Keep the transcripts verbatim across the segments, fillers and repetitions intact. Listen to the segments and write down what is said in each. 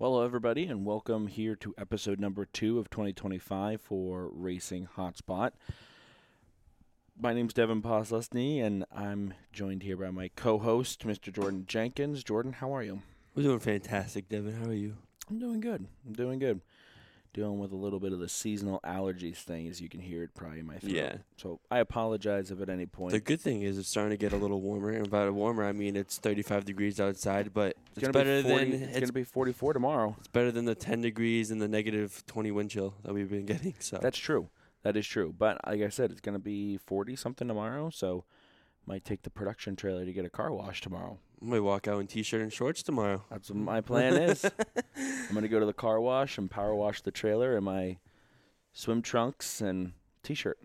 Well, hello everybody, and welcome here to episode number two of twenty twenty-five for Racing Hotspot. My name's Devin Poslesny, and I'm joined here by my co-host, Mister Jordan Jenkins. Jordan, how are you? We're doing fantastic, Devin. How are you? I'm doing good. I'm doing good. Dealing with a little bit of the seasonal allergies thing, as you can hear it probably in my throat. Yeah. So I apologize if at any point. The good thing is it's starting to get a little warmer. And by warmer, I mean it's thirty-five degrees outside, but it's, it's gonna better be forty, than it's, it's going to be forty-four tomorrow. It's better than the ten degrees and the negative twenty wind chill that we've been getting. So that's true. That is true. But like I said, it's going to be forty something tomorrow, so might take the production trailer to get a car wash tomorrow. I might walk out in t-shirt and shorts tomorrow. That's what my plan is. I'm going to go to the car wash and power wash the trailer in my swim trunks and t-shirt.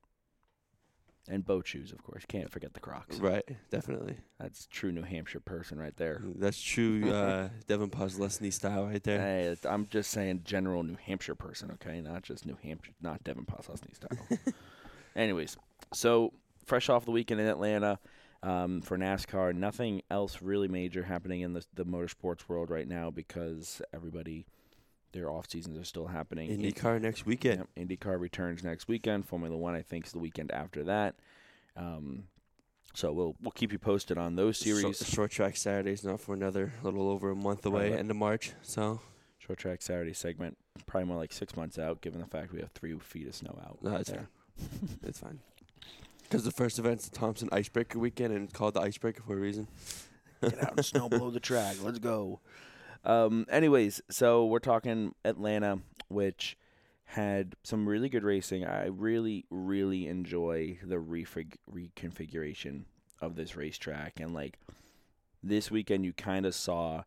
And boat shoes, of course. Can't forget the Crocs. Right, definitely. That's true New Hampshire person right there. That's true uh, Devin Poslesny style right there. Hey, I'm just saying general New Hampshire person, okay? Not just New Hampshire, not Devin Poslesny style. Anyways, so fresh off the weekend in Atlanta um, for NASCAR, nothing else really major happening in the, the motorsports world right now because everybody, their off seasons are still happening. IndyCar next weekend. Yeah, IndyCar returns next weekend. Formula One, I think, is the weekend after that. Um, so we'll we'll keep you posted on those series. So, short track Saturday's not for another little over a month away, Right. end of March. So short track Saturday segment, probably more like six months out, given the fact we have three feet of snow out. No, that's there. fine. It's fine. Because the first event's the Thompson Icebreaker weekend, and it's called the Icebreaker for a reason. Get out and snow blow the track. Let's go. Um, anyways, so we're talking Atlanta, which had some really good racing. I really, really enjoy the refig- reconfiguration of this racetrack. And, like, this weekend you kind of saw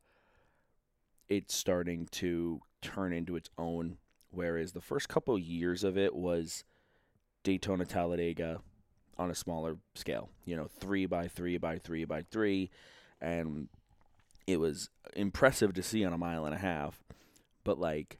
it starting to turn into its own, whereas the first couple years of it was Daytona Talladega on a smaller scale, you know, three by three by three by three, and it was impressive to see on a mile and a half. But, like,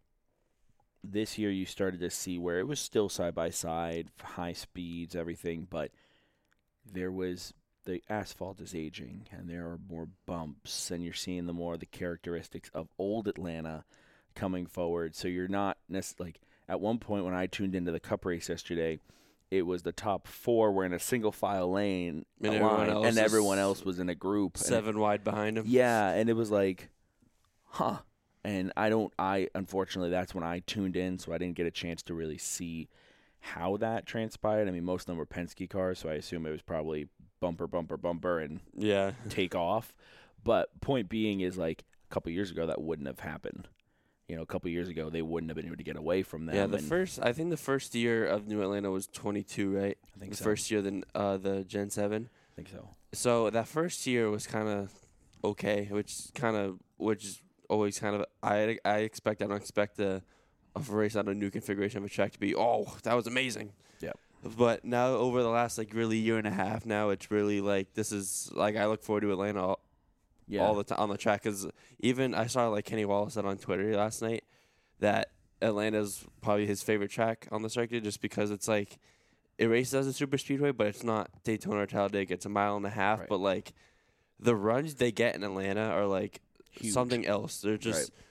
this year you started to see where it was still side by side, high speeds, everything, but there was the asphalt is aging, and there are more bumps, and you're seeing the more the characteristics of old Atlanta coming forward. So you're not necessarily, like, at one point when I tuned into the Cup race yesterday, it was the top four were in a single file lane, and, line, everyone, else and everyone else was in a group. Seven it, wide behind him. Yeah, and it was like, huh. And I don't, I, unfortunately, that's when I tuned in, so I didn't get a chance to really see how that transpired. I mean, most of them were Penske cars, so I assume it was probably bumper, bumper, bumper, and yeah, take off. But point being is, like, a couple years ago, that wouldn't have happened. You know, a couple years ago, they wouldn't have been able to get away from them. Yeah, the first, I think the first year of New Atlanta was twenty-two, right? I think the so. first year, the uh, the Gen seven. I think so. So that first year was kind of okay, which kind of, which is always kind of, I I expect, I don't expect a, a race on a new configuration of a track to be, oh, that was amazing. Yep. But now over the last, like, really year and a half now, it's really, like, this is, like, I look forward to Atlanta all, Yeah. all the time on the track. Because even I saw, like, Kenny Wallace said on Twitter last night that Atlanta's probably his favorite track on the circuit just because it's, like, it races as a super speedway, but it's not Daytona or Talladega. It's a mile and a half. Right. But, like, the runs they get in Atlanta are, like, Huge. something else. They're just... Right.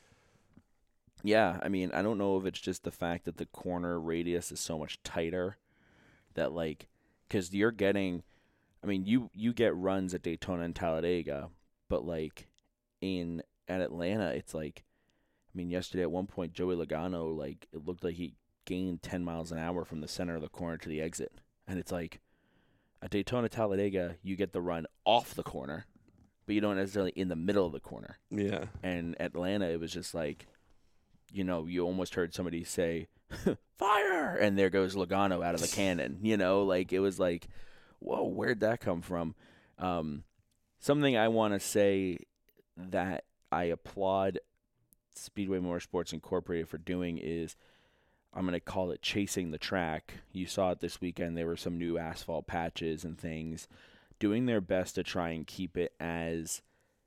Yeah, I mean, I don't know if it's just the fact that the corner radius is so much tighter that, like, because you're getting, I mean, you, you get runs at Daytona and Talladega, but, like, in at Atlanta, it's like, I mean, yesterday at one point, Joey Logano, like, it looked like he gained ten miles an hour from the center of the corner to the exit. And it's like, at Daytona, Talladega, you get the run off the corner, but you don't necessarily in the middle of the corner. Yeah. And Atlanta, it was just like, you know, you almost heard somebody say, fire! And there goes Logano out of the cannon. You know, like, it was like, whoa, where'd that come from? Um, something I want to say that I applaud Speedway Motorsports Incorporated for doing is, I'm going to call it chasing the track. You saw it this weekend. There were some new asphalt patches and things, doing their best to try and keep it as,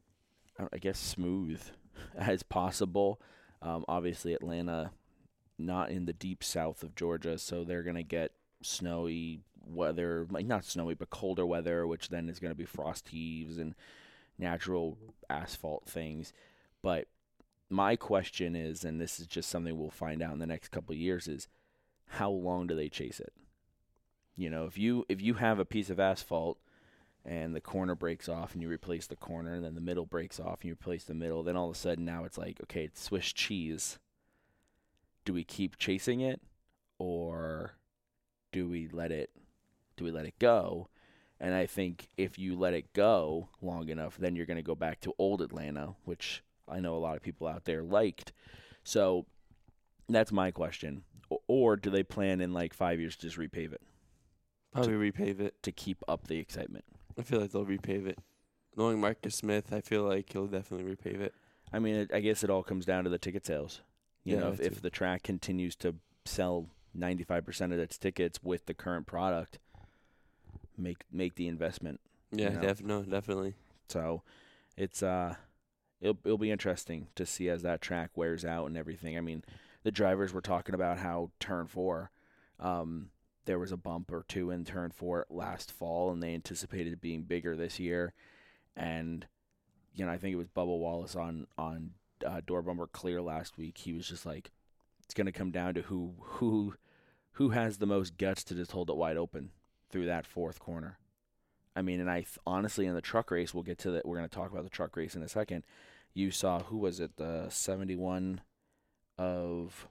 I guess, smooth as possible. Um, obviously, Atlanta, not in the deep south of Georgia, so they're going to get snowy weather, like not snowy, but colder weather, which then is going to be frost heaves and natural asphalt things. But my question is, and this is just something we'll find out in the next couple of years, is how long do they chase it? You know, if you if you have a piece of asphalt and the corner breaks off and you replace the corner, and then the middle breaks off and you replace the middle, then all of a sudden now it's like, okay, it's Swiss cheese. Do we keep chasing it, or do we let it do we let it go? And I think if you let it go long enough, then you're going to go back to old Atlanta, which I know a lot of people out there liked. So that's my question. O- or do they plan in like five years to just repave it? Probably repave it. To keep up the excitement. I feel like they'll repave it. Knowing Marcus Smith, I feel like he'll definitely repave it. I mean, it, I guess it all comes down to the ticket sales. You Yeah, know, if, that if too. the track continues to sell ninety-five percent of its tickets with the current product, make make the investment. Yeah, you know? def- no, definitely. So it's uh it'll it'll be interesting to see as that track wears out and everything. I mean, the drivers were talking about how turn four, um, there was a bump or two in turn four last fall, and they anticipated it being bigger this year. And you know, I think it was Bubba Wallace on on uh, Door Bumper Clear last week. He was just like, it's going to come down to who who who has the most guts to just hold it wide open through that fourth corner. I mean, and I th- honestly, in the truck race, we'll get to that. We're going to talk about the truck race in a second. You saw, who was it, the seventy-one of,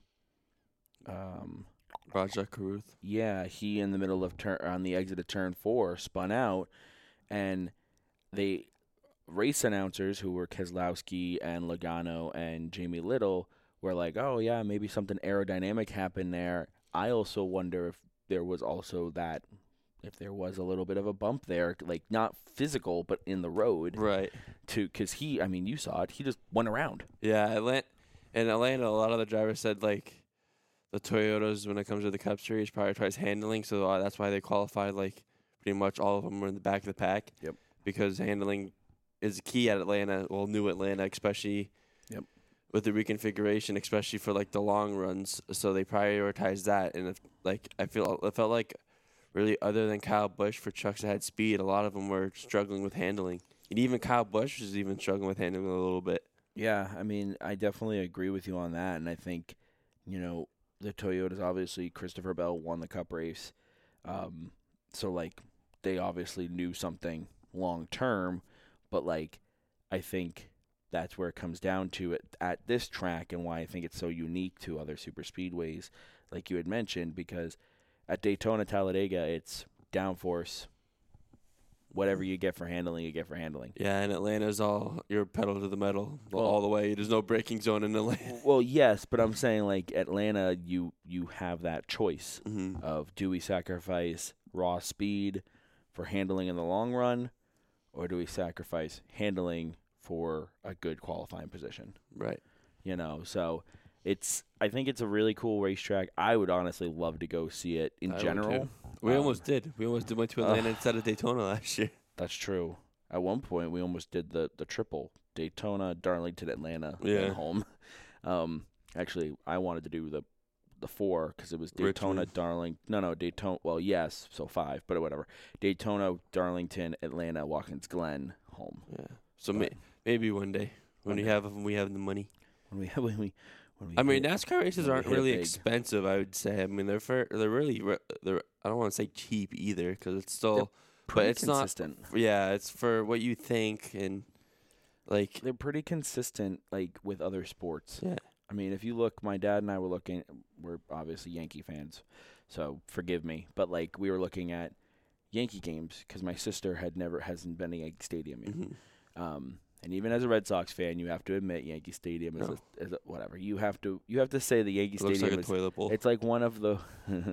um, Rajah Caruth. yeah, he in the middle of turn, on the exit of turn four, spun out, and they, race announcers who were Keselowski and Logano and Jamie Little were like, oh yeah, maybe something aerodynamic happened there. I also wonder if there was also that, if there was a little bit of a bump there, like not physical, but in the road. Right. To, because he, I mean, you saw it, he just went around. Yeah, Atlanta, in Atlanta, a lot of the drivers said, like, the Toyotas, when it comes to the Cup Series, prioritize handling, so uh, that's why they qualified, like, pretty much all of them were in the back of the pack. Yep. Because handling is key at Atlanta, well, new Atlanta, especially Yep. with the reconfiguration, especially for, like, the long runs, so they prioritize that, and, if, like, I feel it felt like, really, other than Kyle Busch, for trucks that had speed, a lot of them were struggling with handling. And even Kyle Busch was even struggling with handling a little bit. Yeah, I mean, I definitely agree with you on that, and I think, you know, the Toyotas, obviously, Christopher Bell won the Cup race, um, so, like, they obviously knew something long-term, but, like, I think that's where it comes down to it at this track, and why I think it's so unique to other super speedways, like you had mentioned, because at Daytona, Talladega, it's downforce. Whatever you get for handling, you get for handling. Yeah, and Atlanta's all your pedal to the metal Well- all the way. There's no braking zone in Atlanta. Well, yes, but I'm saying, like, Atlanta, you you have that choice Mm-hmm. of, do we sacrifice raw speed for handling in the long run, or do we sacrifice handling for a good qualifying position? Right. You know, so it's, I think it's a really cool racetrack. I would honestly love to go see it in I would general. too. We Um, almost did. We almost did went to Atlanta instead of Daytona last year. That's true. At one point, we almost did the, the triple: Daytona, Darlington, Atlanta, Yeah. then home. Um, actually, I wanted to do the the four because it was Daytona, Richmond. Darlington. No, no, Daytona. Well, yes, so five, but whatever. Daytona, Darlington, Atlanta, Watkins Glen, home. Yeah. So But- may- maybe one day when One we day. have when we have the money. When we when we when we I mean, hit- NASCAR races when we aren't hit it really big. expensive. I would say. I mean, they're for they're really re- they're. I don't want to say cheap either because it's still. pretty it's not- consistent. Yeah, it's for what you think and like. They're pretty consistent, like with other sports. Yeah. I mean, if you look, my dad and I were looking. We're obviously Yankee fans, so forgive me. But like, we were looking at Yankee games because my sister had never hasn't been to Yankee Stadium yet. Mhm. Um, and even as a Red Sox fan, you have to admit Yankee Stadium is, No. a, is a, whatever. You have to you have to say the Yankee It looks Stadium like a is. toilet bowl. It's like one of the.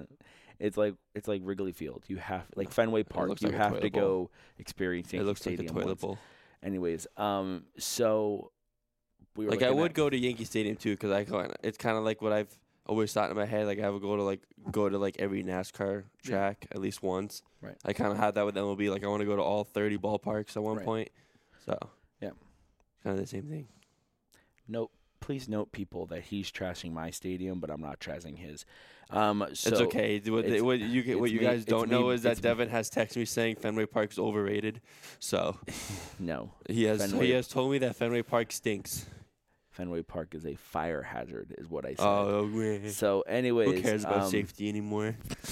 It's like it's like Wrigley Field. You have like Fenway Park. looks You like a have to toilet bowl. go experience It Yankee looks like a Stadium. toilet once. bowl. Anyways, um, so we were Like I looking would at- go to Yankee Stadium too, because I kind it's kind of like what I've always thought in my head. Like I would go to like go to like every NASCAR Yeah. track at least once. Right. I kind of had that with M L B. Like I want to go to all thirty ballparks at one Right. point. So. Yeah. Kind of the same thing. Note, please note, people, that he's trashing my stadium, but I'm not trashing his. Um, so it's okay. What, it's- what you get, what it's you me- guys it's don't me- know is that it's me. Devin has texted me saying Fenway Park's overrated. So No, he has Fenway- he has told me that Fenway Park stinks. Fenway Park is a fire hazard, is what I said. Oh, man. So, anyways, Who cares about um, safety anymore?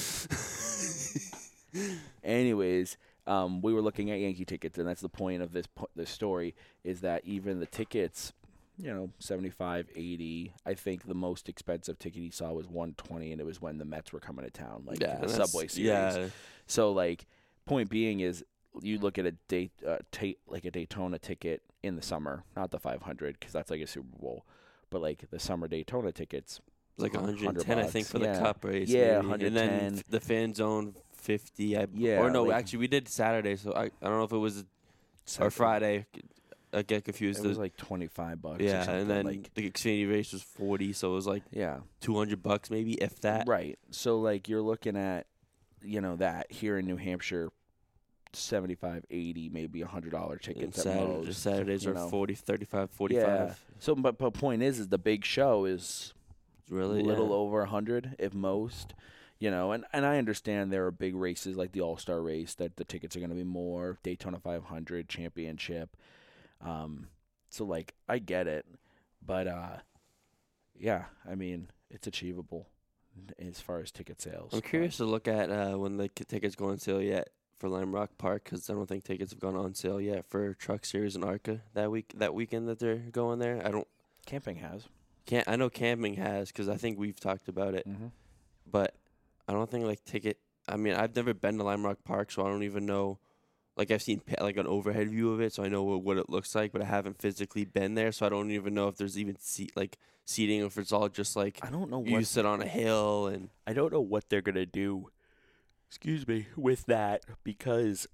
anyways, um, we were looking at Yankee tickets, and that's the point of this po- this story is that even the tickets, you know, seventy-five, eighty. I think the most expensive ticket he saw was one twenty, and it was when the Mets were coming to town, like Yeah, the that's- Subway Series. Yeah. So, like, point being is you look at a date, uh, ta- like a Daytona ticket in the summer, not the five hundred because that's like a Super Bowl, but like the summer Daytona tickets, Like one one hundred ten, I think, bucks. for Yeah. the cup race. Yeah, maybe. And then one ten. f- the fan zone fifty. I, Yeah, Or no, like- actually, we did Saturday, so I, I don't know if it was or Saturday. Friday. I get confused. It was like twenty-five bucks. or yeah, something, and then like, the Xfinity race was forty, so it was like yeah, two hundred bucks maybe, if that. right. So like you're looking at, you know, that here in New Hampshire, seventy-five, eighty, maybe a hundred dollar And tickets at Saturday, most. Saturdays you are know. forty, thirty-five, forty-five. Yeah. So, but but point is, is the big show is Really? a little yeah. over a hundred, if most. You know, and, and I understand there are big races like the All Star Race that the tickets are going to be more. Daytona five hundred Championship. Um, so like I get it, but uh, yeah, I mean it's achievable as far as ticket sales. I'm but- curious to look at uh, when the k- tickets go on sale yet for Lime Rock Park, because I don't think tickets have gone on sale yet for Truck Series and ARCA that week that weekend that they're going there. I don't Camping has. can't I know camping has, because I think we've talked about it, Mm-hmm. but I don't think like ticket. I mean, I've never been to Lime Rock Park, so I don't even know. Like I've seen pa- like an overhead view of it, so I know what, what it looks like, but I haven't physically been there, so I don't even know if there's even seat like seating, or if it's all just like I don't know you what sit on a hill and. I don't know what they're gonna do. Excuse me, with that because,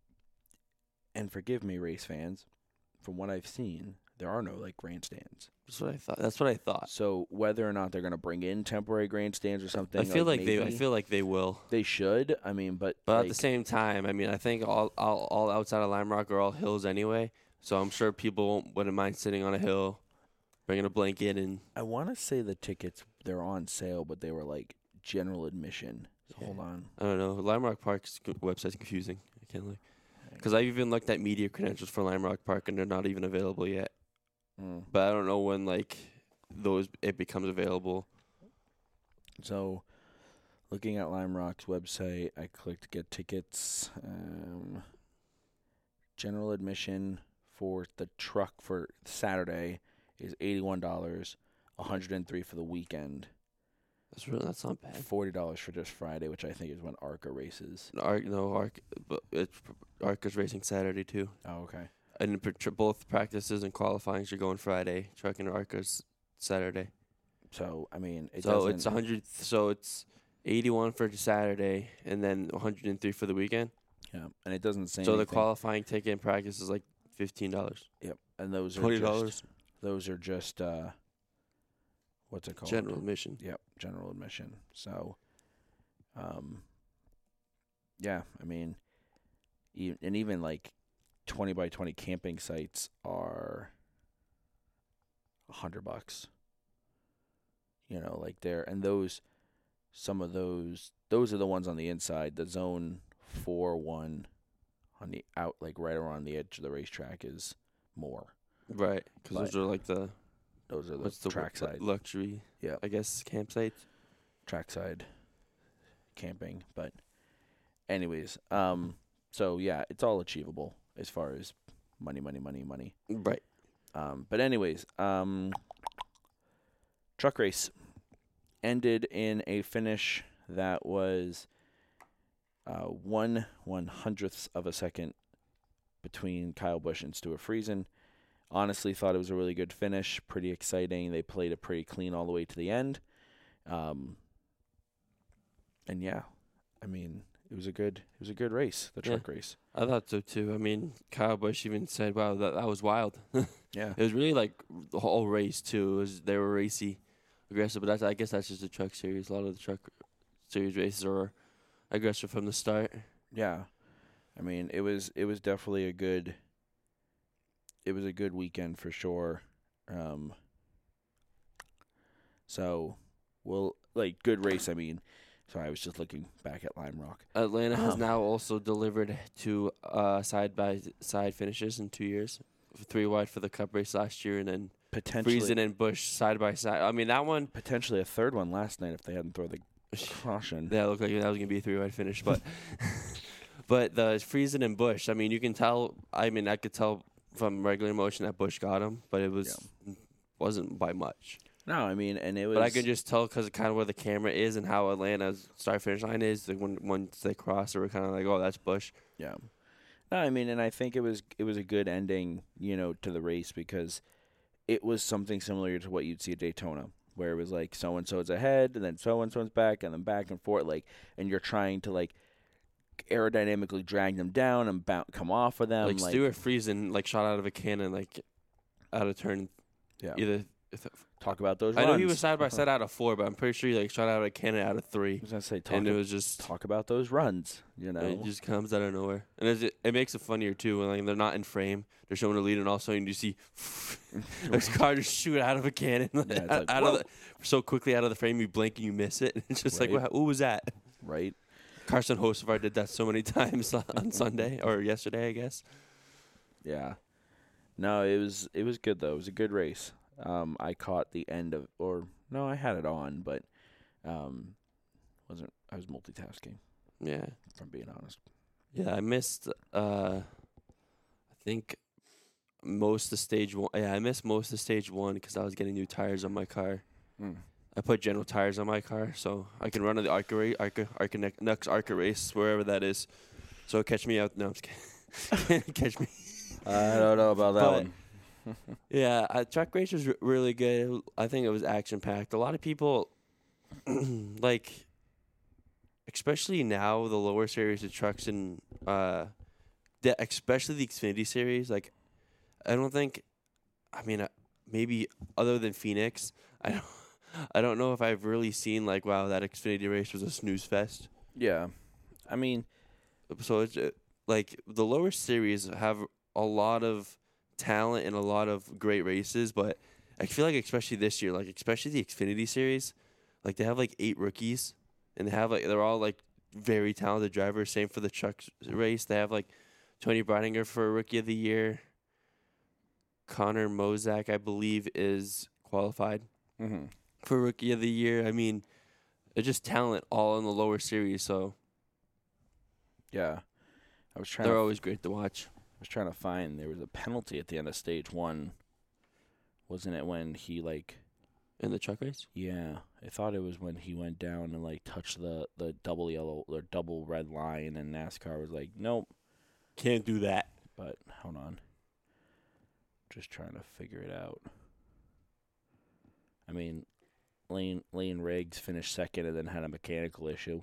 and forgive me, race fans, from what I've seen, there are no like grandstands. That's what I thought. That's what I thought. So whether or not they're gonna bring in temporary grandstands or something, I feel like, they. I maybe feel like they will. they should. I mean, but But like, at the same time, I mean, I think all all, all outside of Lime Rock are all hills anyway. So I'm sure people won't- wouldn't mind sitting on a hill, bringing a blanket and. I want to say the tickets they're on sale, but they were like general admission. So Yeah. hold on. I don't know. Lime Rock Park's c- website's confusing. I can't like. Because I even looked at media credentials for Lime Rock Park, and they're not even available yet. Mm. But I don't know when like those it becomes available. So, looking at Lime Rock's website, I clicked get tickets. Um, general admission for the truck for Saturday is eighty-one dollars, one hundred and three for the weekend, That's really that's not bad. forty dollars for just Friday, which I think is when ARCA races. Arc no Arc, but it's Arc is racing Saturday too. Oh, okay. And pr- tr- both practices and qualifying should go on Friday. Truck and Arca's Saturday. So I mean, it so doesn't. it's a hundred. So it's eighty-one for Saturday, and then one hundred and three for the weekend. Yeah, and it doesn't say. So the anything. qualifying ticket and practice is like fifteen dollars. Yep, and those are Twenty just, dollars those are just uh, what's it called? general admission. Yep, general admission. So, um, yeah, I mean, e- and even like twenty by twenty camping sites are a hundred bucks. You know, like they're and those, some of those, those are the ones on the inside. The zone four one on the out, like right around the edge of the racetrack, is more. Right, because those But- are like the Those are the what's the word? trackside. Lu- luxury. Yeah. I guess campsites. trackside camping. But anyways, um, so yeah, it's all achievable as far as money, money, money, money. Right. Um, but anyways, um, truck race ended in a finish that was uh, one one hundredths of a second between Kyle Busch and Stuart Friesen. Honestly, thought it was a really good finish, pretty exciting. They played it pretty clean all the way to the end. Um, and yeah, I mean, it was a good it was a good race, the Yeah. truck race. I thought so too. I mean, Kyle Busch even said, "Wow, that that was wild." Yeah. It was really like the whole race too. It was they were racy, aggressive, but that's I guess that's just the truck series. A lot of the truck series races are aggressive from the start. Yeah. I mean, it was it was definitely a good it was a good weekend for sure. Um so we'll like good race, I mean. Sorry, I was just looking back at Lime Rock. Atlanta has Um, now also delivered two uh, side by side finishes in two years, three wide for the Cup race last year, and then potentially Friesen and Busch side by side. I mean, that one. potentially a third one last night if they hadn't thrown the caution. Yeah, it looked like that was gonna be a three-way finish, but but the Friesen and Busch. I mean, you can tell. I mean, I could tell from regular motion that Busch got him, but it was wasn't by much. No, I mean, and it was. But I could just tell because of kind of where the camera is and how Atlanta's start finish line is. Like when once they cross, they were kind of like, oh, that's Busch. Yeah. No, I mean, and I think it was it was a good ending, you know, to the race because it was something similar to what you'd see at Daytona, where it was like so and so's ahead, and then so and so's back, and then back and forth, like, and you're trying to like aerodynamically drag them down and bounce, come off of them. Like, like Stuart Friesen, like shot out of a cannon, like out of turn. Yeah. Either. Talk about those. I runs. know he was side by side out of four, but I'm pretty sure he like shot out of a cannon out of three. I was gonna say talk. And it was just talk about those runs. You know, it just comes out of nowhere, and it, it makes it funnier too when like they're not in frame. They're showing the lead, and all of a sudden you see this car just shoot out of a cannon, Yeah, out, like, out of the, so quickly out of the frame. You blink and you miss it. It's just Right. like, what, what was that? right? Carson Hocevar did that so many times on Sunday or yesterday, I guess. Yeah. No, it was it was good though. It was a good race. Um, I caught the end of, or no, I had it on, but um, wasn't. I was multitasking. Yeah, If I'm being honest. yeah. I missed. Uh, I think most of stage one. Yeah, I missed most of stage one because I was getting new tires on my car. Mm. I put General tires on my car, so I can run on the Arca race, Arca, Arca Nux Arca race, wherever that is. So catch me out. No, I'm just kidding. Catch me. I don't know about that But- one. Yeah, uh, track race was r- really good. I think it was action packed. A lot of people, like, especially now, the lower series of trucks and uh, the, especially the Xfinity series. Like, I don't think, I mean, uh, maybe other than Phoenix, I don't, I don't know if I've really seen like, wow, that Xfinity race was a snooze fest. Yeah, I mean, So it's uh, like the lower series have a lot of talent and a lot of great races, but I feel like especially this year, like especially the Xfinity series, like they have like eight rookies, and they have like they're all like very talented drivers. Same for the truck race, they have like Tony Breidinger for Rookie of the Year. Connor Mozak, I believe, is qualified mm-hmm. for Rookie of the Year. I mean, it's just talent all in the lower series, so yeah. I was trying. they're to, always great to watch. I was trying to find. There was a penalty at the end of stage one. Wasn't it when he like? In the truck race? Yeah, I thought it was when he went down and like touched the the double yellow or double red line, and NASCAR was like, nope, Can't do that. but hold on. Just trying to figure it out. I mean, Lane Lane Riggs finished second and then had a mechanical issue.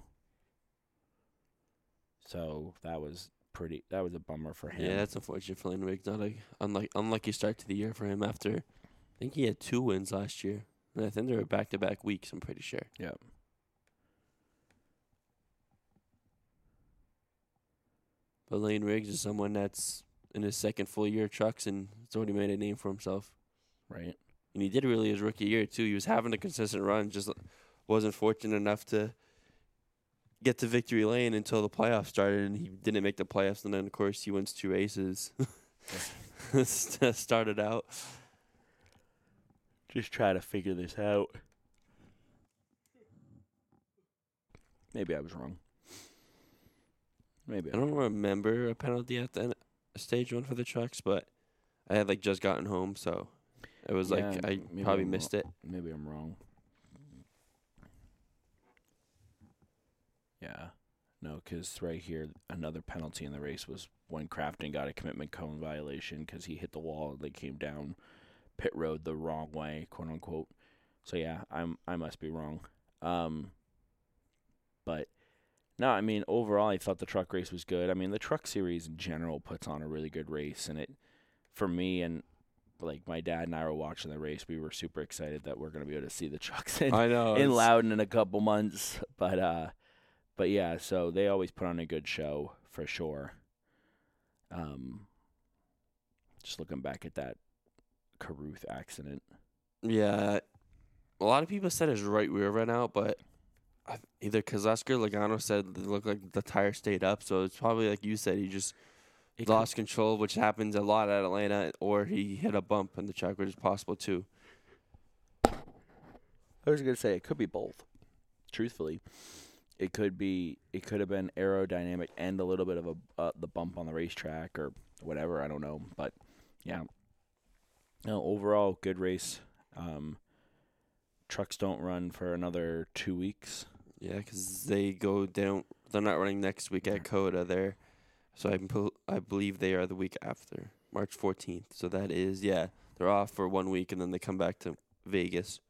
So that was pretty. That was a bummer for him. Yeah, that's unfortunate for Lane Riggs. Not a unlucky, unlucky start to the year for him after, I think he had two wins last year. And I think they were back-to-back weeks, I'm pretty sure. Yep. But Lane Riggs is someone that's in his second full year of trucks and has already made a name for himself. Right. And he did really his rookie year, too. He was having a consistent run, just wasn't fortunate enough to get to victory lane until the playoffs started, and he didn't make the playoffs. And then, of course, he wins two races. Started out. Just try to figure this out. Maybe I was wrong. Maybe I don't remember a penalty at the end, stage one for the trucks, but I had like just gotten home, so it was Yeah, like I maybe probably I'm missed wrong. it. Maybe I'm wrong. Yeah. No, because right here, another penalty in the race was when Crafton got a commitment cone violation because he hit the wall. They came down pit road the wrong way, quote unquote. So yeah, I'm I must be wrong. Um, but no, I mean overall, I thought the truck race was good. I mean the truck series in general puts on a really good race, and it for me and like my dad and I were watching the race. We were super excited that we're gonna be able to see the trucks in I know in it's- Loudon in a couple months, but uh. But yeah, so they always put on a good show for sure. Um, just looking back at that Caruth accident. Yeah, a lot of people said his right rear ran out, but I, either Kozlowski or Logano said it looked like the tire stayed up, so it's probably like you said, he just It lost control, which happens a lot at Atlanta, or he hit a bump in the track, which is possible too. I was gonna say it could be both. Truthfully, it could be. It could have been aerodynamic and a little bit of a uh, the bump on the racetrack or whatever. I don't know, but yeah. No, overall, good race. Um, trucks don't run for another two weeks. Yeah, because they go. They don't. They're not running next week at COTA there, so I po- I believe they are the week after, March fourteenth. So that is yeah. They're off for one week and then they come back to Vegas.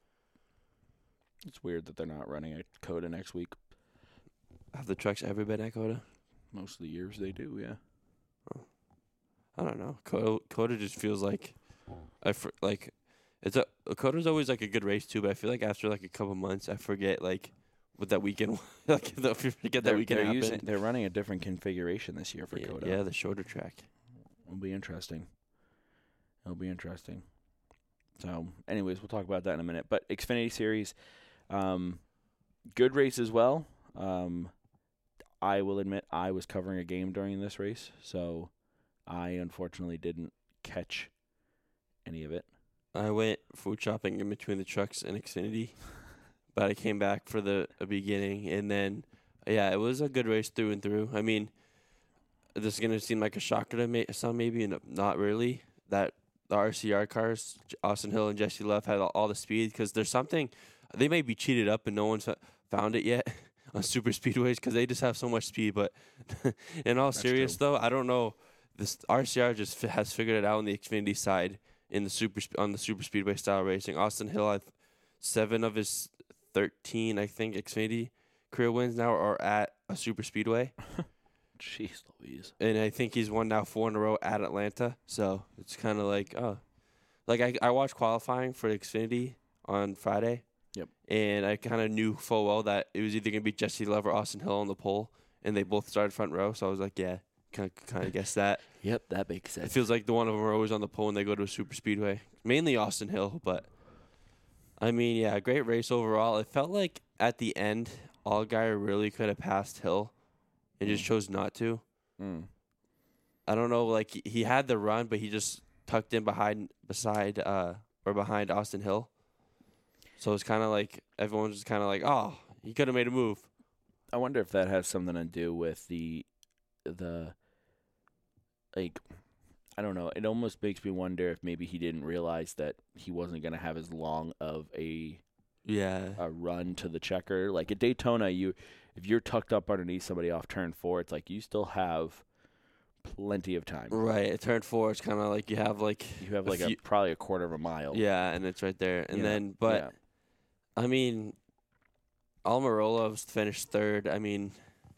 It's weird that they're not running at COTA next week. Have the trucks ever been at COTA? Most of the years they do, yeah. Oh. I don't know. COTA, COTA just feels like, I for, like, it's a COTA's always like a good race too. But I feel like after like a couple months, I forget like what that weekend like if you forget that They're, weekend they're, happened. using, they're running a different configuration this year for yeah, COTA. Yeah, the shorter track. It'll be interesting. It'll be interesting. So, anyways, we'll talk about that in a minute. But Xfinity Series, um, good race as well. Um, I will admit I was covering a game during this race, so I unfortunately didn't catch any of it. I went food shopping in between the trucks and Xfinity, but I came back for the, the beginning, and then, yeah, it was a good race through and through. I mean, this is going to seem like a shocker to ma- some maybe, and not really, that the R C R cars, Austin Hill and Jesse Love, had all, all the speed, because there's something, they may be cheated up and no one's found it yet on super speedways because they just have so much speed, but in all That's serious true. though, I don't know, this R C R just f- has figured it out on the Xfinity side in the super sp- on the super speedway style racing. Austin Hill, I th- seven of his thirteen, I think, Xfinity career wins now are at a super speedway. Jeez Louise. And I think he's won now four in a row at Atlanta. So it's kind of like, oh. Like, I, I watched qualifying for Xfinity on Friday. Yep. And I kind of knew full well that it was either going to be Jesse Love or Austin Hill on the pole. And they both started front row. So I was like, yeah, kind of, kind of guess that. Yep, that makes sense. It feels like the one of them are always on the pole when they go to a super speedway. Mainly Austin Hill, but, I mean, yeah, great race overall. It felt like at the end, Allgaier really could have passed Hill and just chose not to. Mm. I don't know, like he- he had the run, but he just tucked in behind, beside, uh, or behind Austin Hill. So it's kind of like everyone's just kind of like, oh, he could have made a move. I wonder if that has something to do with the, the, like, I don't know. It almost makes me wonder if maybe he didn't realize that he wasn't going to have as long of a Yeah, a run to the checker. Like at Daytona, you if you're tucked up underneath somebody off turn four, it's like you still have plenty of time. right. At turn four, it's kind of like you have like You have a like a few- probably a quarter of a mile. yeah, and it's right there. And Yeah, then, but yeah. I mean, Almirola finished third. I mean,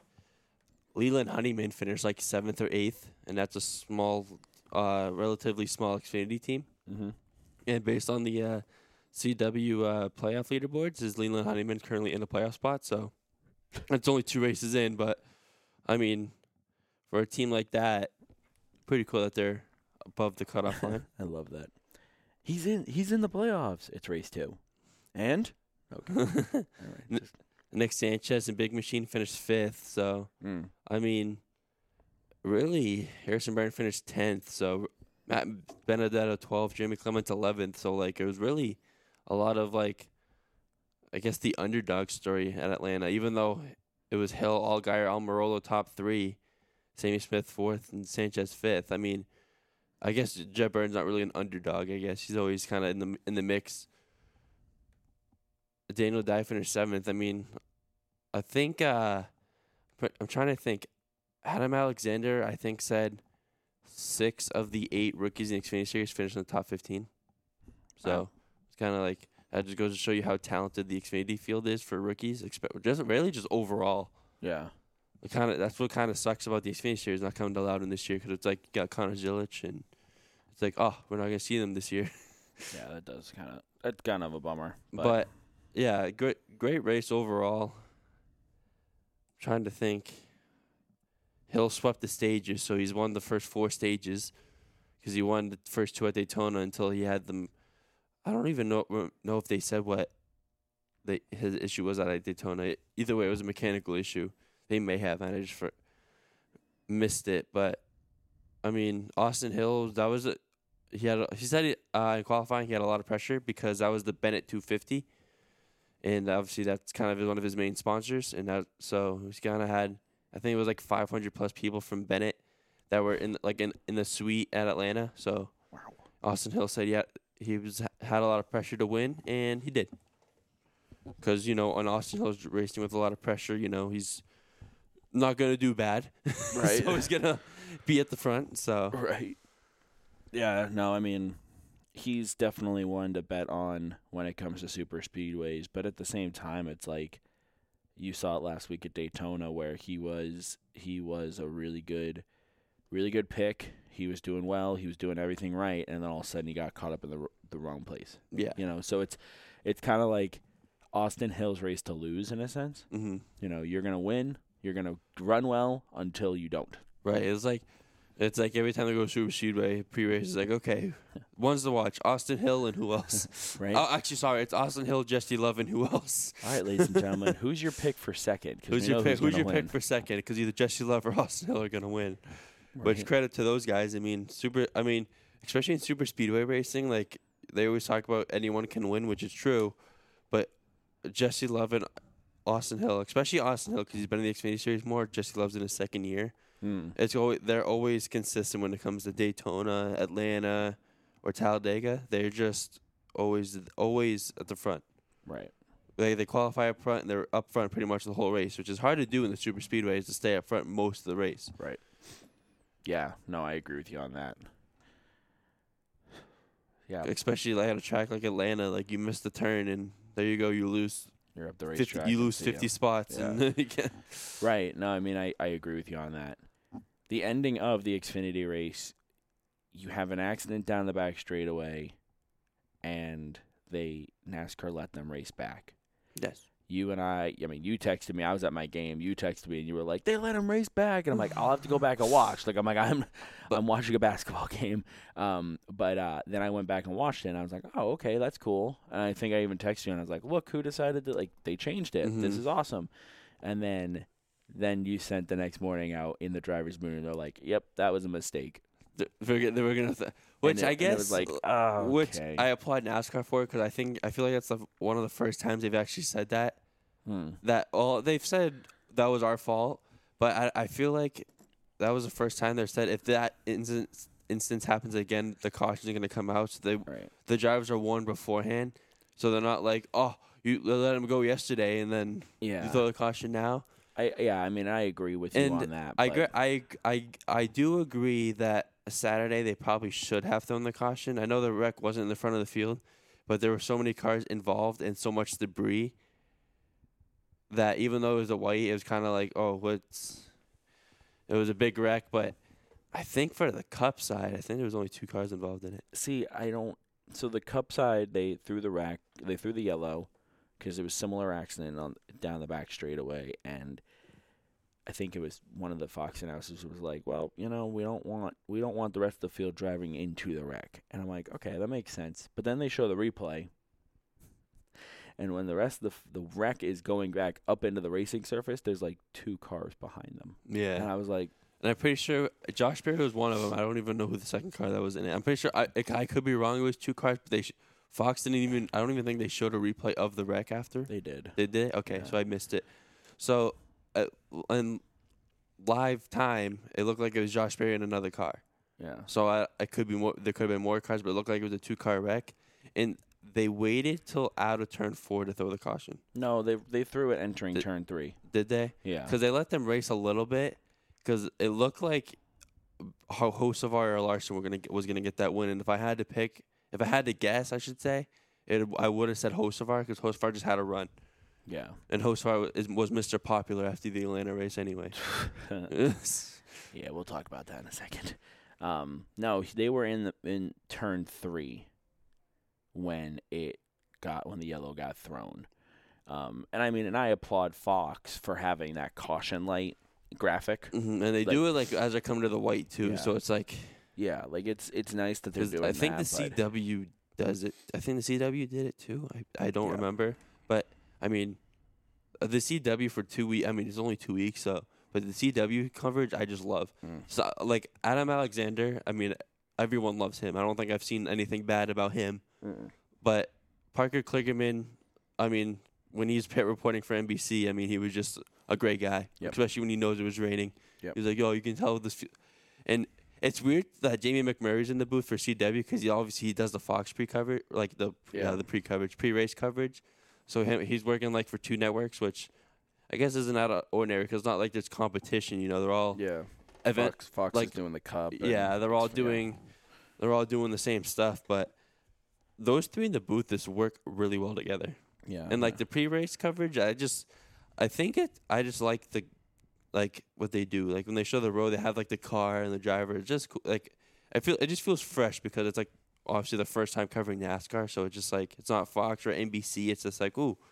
Leland Honeyman finished like seventh or eighth, and that's a small, uh, relatively small Xfinity team. Mm-hmm. And based on the uh, C W uh, playoff leaderboards, is Leland Honeyman currently in the playoff spot? So it's only two races in, but I mean, for a team like that, pretty cool that they're above the cutoff line. I love that. He's in. He's in the playoffs. It's race two, and okay. All right. N- Just, Nick Sanchez and Big Machine finished fifth. So mm. I mean, really, Harrison Burton finished tenth. So Matt Benedetto twelfth, Jimmy Clement eleventh. So like it was really a lot of like, I guess the underdog story at Atlanta. Even though it was Hill, Allgaier, Almirola top three, Sammy Smith fourth, and Sanchez fifth. I mean, I guess Jeb Burton's not really an underdog. I guess he's always kind of in the in the mix. Daniel Dye finished seventh. I mean, I think uh, but I'm trying to think. Adam Alexander, I think, said six of the eight rookies in the Xfinity Series finished in the top fifteen. So Wow. it's kind of like that just goes to show you how talented the Xfinity field is for rookies. Expe- Just really just overall. Yeah. It kind of that's what kind of sucks about the Xfinity Series not coming to Loudon this year because it's like you got Connor Zilic and it's like oh we're not gonna see them this year. Yeah, that does kind of that's kind of a bummer. But, But yeah, great great race overall. Trying to think. Hill swept the stages, so he's won the first four stages because he won the first two at Daytona until he had them. I don't even know know if they said what they, his issue was at Daytona. Either way, it was a mechanical issue. They may have, and I just for, missed it. But I mean, Austin Hill, that was a, he had. A, he said it, uh, in qualifying he had a lot of pressure because that was the Bennett two fifty, and obviously that's kind of one of his main sponsors, and that so he's kind of had. I think it was like five hundred plus people from Bennett that were in like in, in the suite at Atlanta. So Wow. Austin Hill said, yeah, he was had a lot of pressure to win, and he did. Because you know, on Austin Hill's racing with a lot of pressure, you know, he's not gonna do bad, Right. so he's gonna be at the front. So Right. Yeah, no, I mean, he's definitely one to bet on when it comes to super speedways, but at the same time, it's like you saw it last week at Daytona where he was he was a really good really good pick. He was doing well, he was doing everything right, and then all of a sudden he got caught up in the the wrong place. yeah, You know, so it's it's kind of like Austin Hill's race to lose in a sense. hmm You know, you're going to win, you're going to run well until you don't. right. It's like it's like every time they go super speedway pre-race, it's like okay, one's to watch Austin Hill and who else? Right? Oh, actually, sorry, it's Austin Hill, Jesse Love, and who else? All right, ladies and gentlemen, who's your pick for second? 'Cause Who's we your know pick? Who's gonna your win. pick for second? Because either Jesse Love or Austin Hill are gonna win. Which Right. credit to those guys. I mean, super. I mean, especially in super speedway racing, like they always talk about anyone can win, which is true. But Jesse Love and Austin Hill, especially Austin Hill, because he's been in the Xfinity Series more. Jesse Love's in his second year. Hmm. It's always they're always consistent when it comes to Daytona, Atlanta, or Talladega. They're just always always at the front. Right. They they qualify up front and they're up front pretty much the whole race, which is hard to do in the super speedways to stay up front most of the race. Right. Yeah. No, I agree with you on that. Yeah. Especially like at a track like Atlanta, like you miss the turn and there you go, you lose You're up the fifty, racetrack. you and lose see ya. fifty spots, Yeah. and you can't. Right. No, I mean, I, I agree with you on that. The ending of the Xfinity race, you have an accident down the back straightaway, and they NASCAR let them race back. Yes. You and I, I mean, you texted me. I was at my game. You texted me, and you were like, "They let him race back," and I'm like, "I'll have to go back and watch." Like, I'm like, I'm, I'm watching a basketball game. Um, but uh, then I went back and watched it, and I was like, "Oh, okay, that's cool." And I think I even texted you, and I was like, "Look, who decided that? Like, they changed it. This Mhm. is awesome." And then, then you sent the next morning out in the driver's moon, and they're like, "Yep, that was a mistake." They were, gonna- they were gonna, th- which And it- I and guess, it was like, oh, which okay. I applaud NASCAR for because I think I feel like that's the, one of the first times they've actually said that. Hmm. That all they've said that was our fault, but I I feel like that was the first time they said if that instance instance happens again, the caution is gonna come out. So they Right. the drivers are warned beforehand, so they're not like, oh, you let him go yesterday and then Yeah. you throw the caution now. I yeah. I mean, I agree with you And on that. I, but- gr- I, I, I do agree that Saturday they probably should have thrown the caution. I know the wreck wasn't in the front of the field, but there were so many cars involved and so much debris that even though it was a white, it was kind of like, oh, what's... It was a big wreck, but I think for the Cup side, I think there was only two cars involved in it. See, I don't. So the Cup side, they threw the rack, they threw the yellow, because it was similar accident on down the back straightaway, and I think it was one of the Fox announcers was like, "Well, you know, we don't want we don't want the rest of the field driving into the wreck," and I'm like, "Okay, that makes sense." But then they show the replay, and when the rest of the the wreck is going back up into the racing surface, there's like two cars behind them, and Yeah. I was like, And I'm pretty sure Josh Berry was one of them. I don't even know who the second car that was in it. I'm pretty sure, I, I could be wrong, it was two cars, but they sh- Fox didn't even, I don't even think they showed a replay of the wreck after. "They did." They did? Okay, Yeah. so I missed it. So, uh, in live time, it looked like it was Josh Berry in another car. Yeah. So I, I could be more. There could have been more cars, but it looked like it was a two-car wreck. And they waited till out of turn four to throw the caution. No, they they threw it entering Did- turn three. Did they? Yeah. Because they let them race a little bit. Because it looked like how Hocevar or Larson were gonna get, was gonna get that win. And if I had to pick, if I had to guess, I should say, it I would have said Hocevar because Hocevar just had a run. Yeah. And Hocevar was, was Mister Popular after the Atlanta race anyway. Yeah, we'll talk about that in a second. Um, no, they were in the, in turn three when it got when the yellow got thrown. Um, and I mean, and I applaud Fox for having that caution light graphic. Mhm, And they Like- do it like as they come to the white too, Yeah. so it's like Yeah, like it's it's nice that they're 'cause doing I think that. the C but- W does it. I think the C W did it too. I I don't Yeah. remember, but I mean, uh, the C W for two weeks. I mean, it's only two weeks, so But the C W coverage, I just love. Mm. So like Adam Alexander, I mean, everyone loves him. I don't think I've seen anything bad about him. Mm. But Parker Kligerman, I mean, when he's pit reporting for N B C, I mean, he was just a great guy, Yep. especially when he knows it was raining. Yep. He was like, "Yo, you can tell this," f-. And it's weird that Jamie McMurray's in the booth for C W because he obviously he does the Fox pre-coverage, like the yeah, Yeah. the pre-coverage, pre-race coverage. So him, he's working like for two networks, which I guess isn't out of ordinary because it's not like there's competition. You know, they're all Yeah. event. Fox, Fox like- is doing the Cup. and- Yeah, they're all yeah. doing, they're all doing the same stuff. But those three in the booth just work really well together. Yeah. And like yeah. the pre-race coverage, I just, I think it. I just like the, like what they do. Like when they show the road, they have like the car and the driver. It's just cool. Like I feel it just feels fresh because it's like obviously the first time covering NASCAR, so it's just like it's not Fox or N B C. It's just like ooh,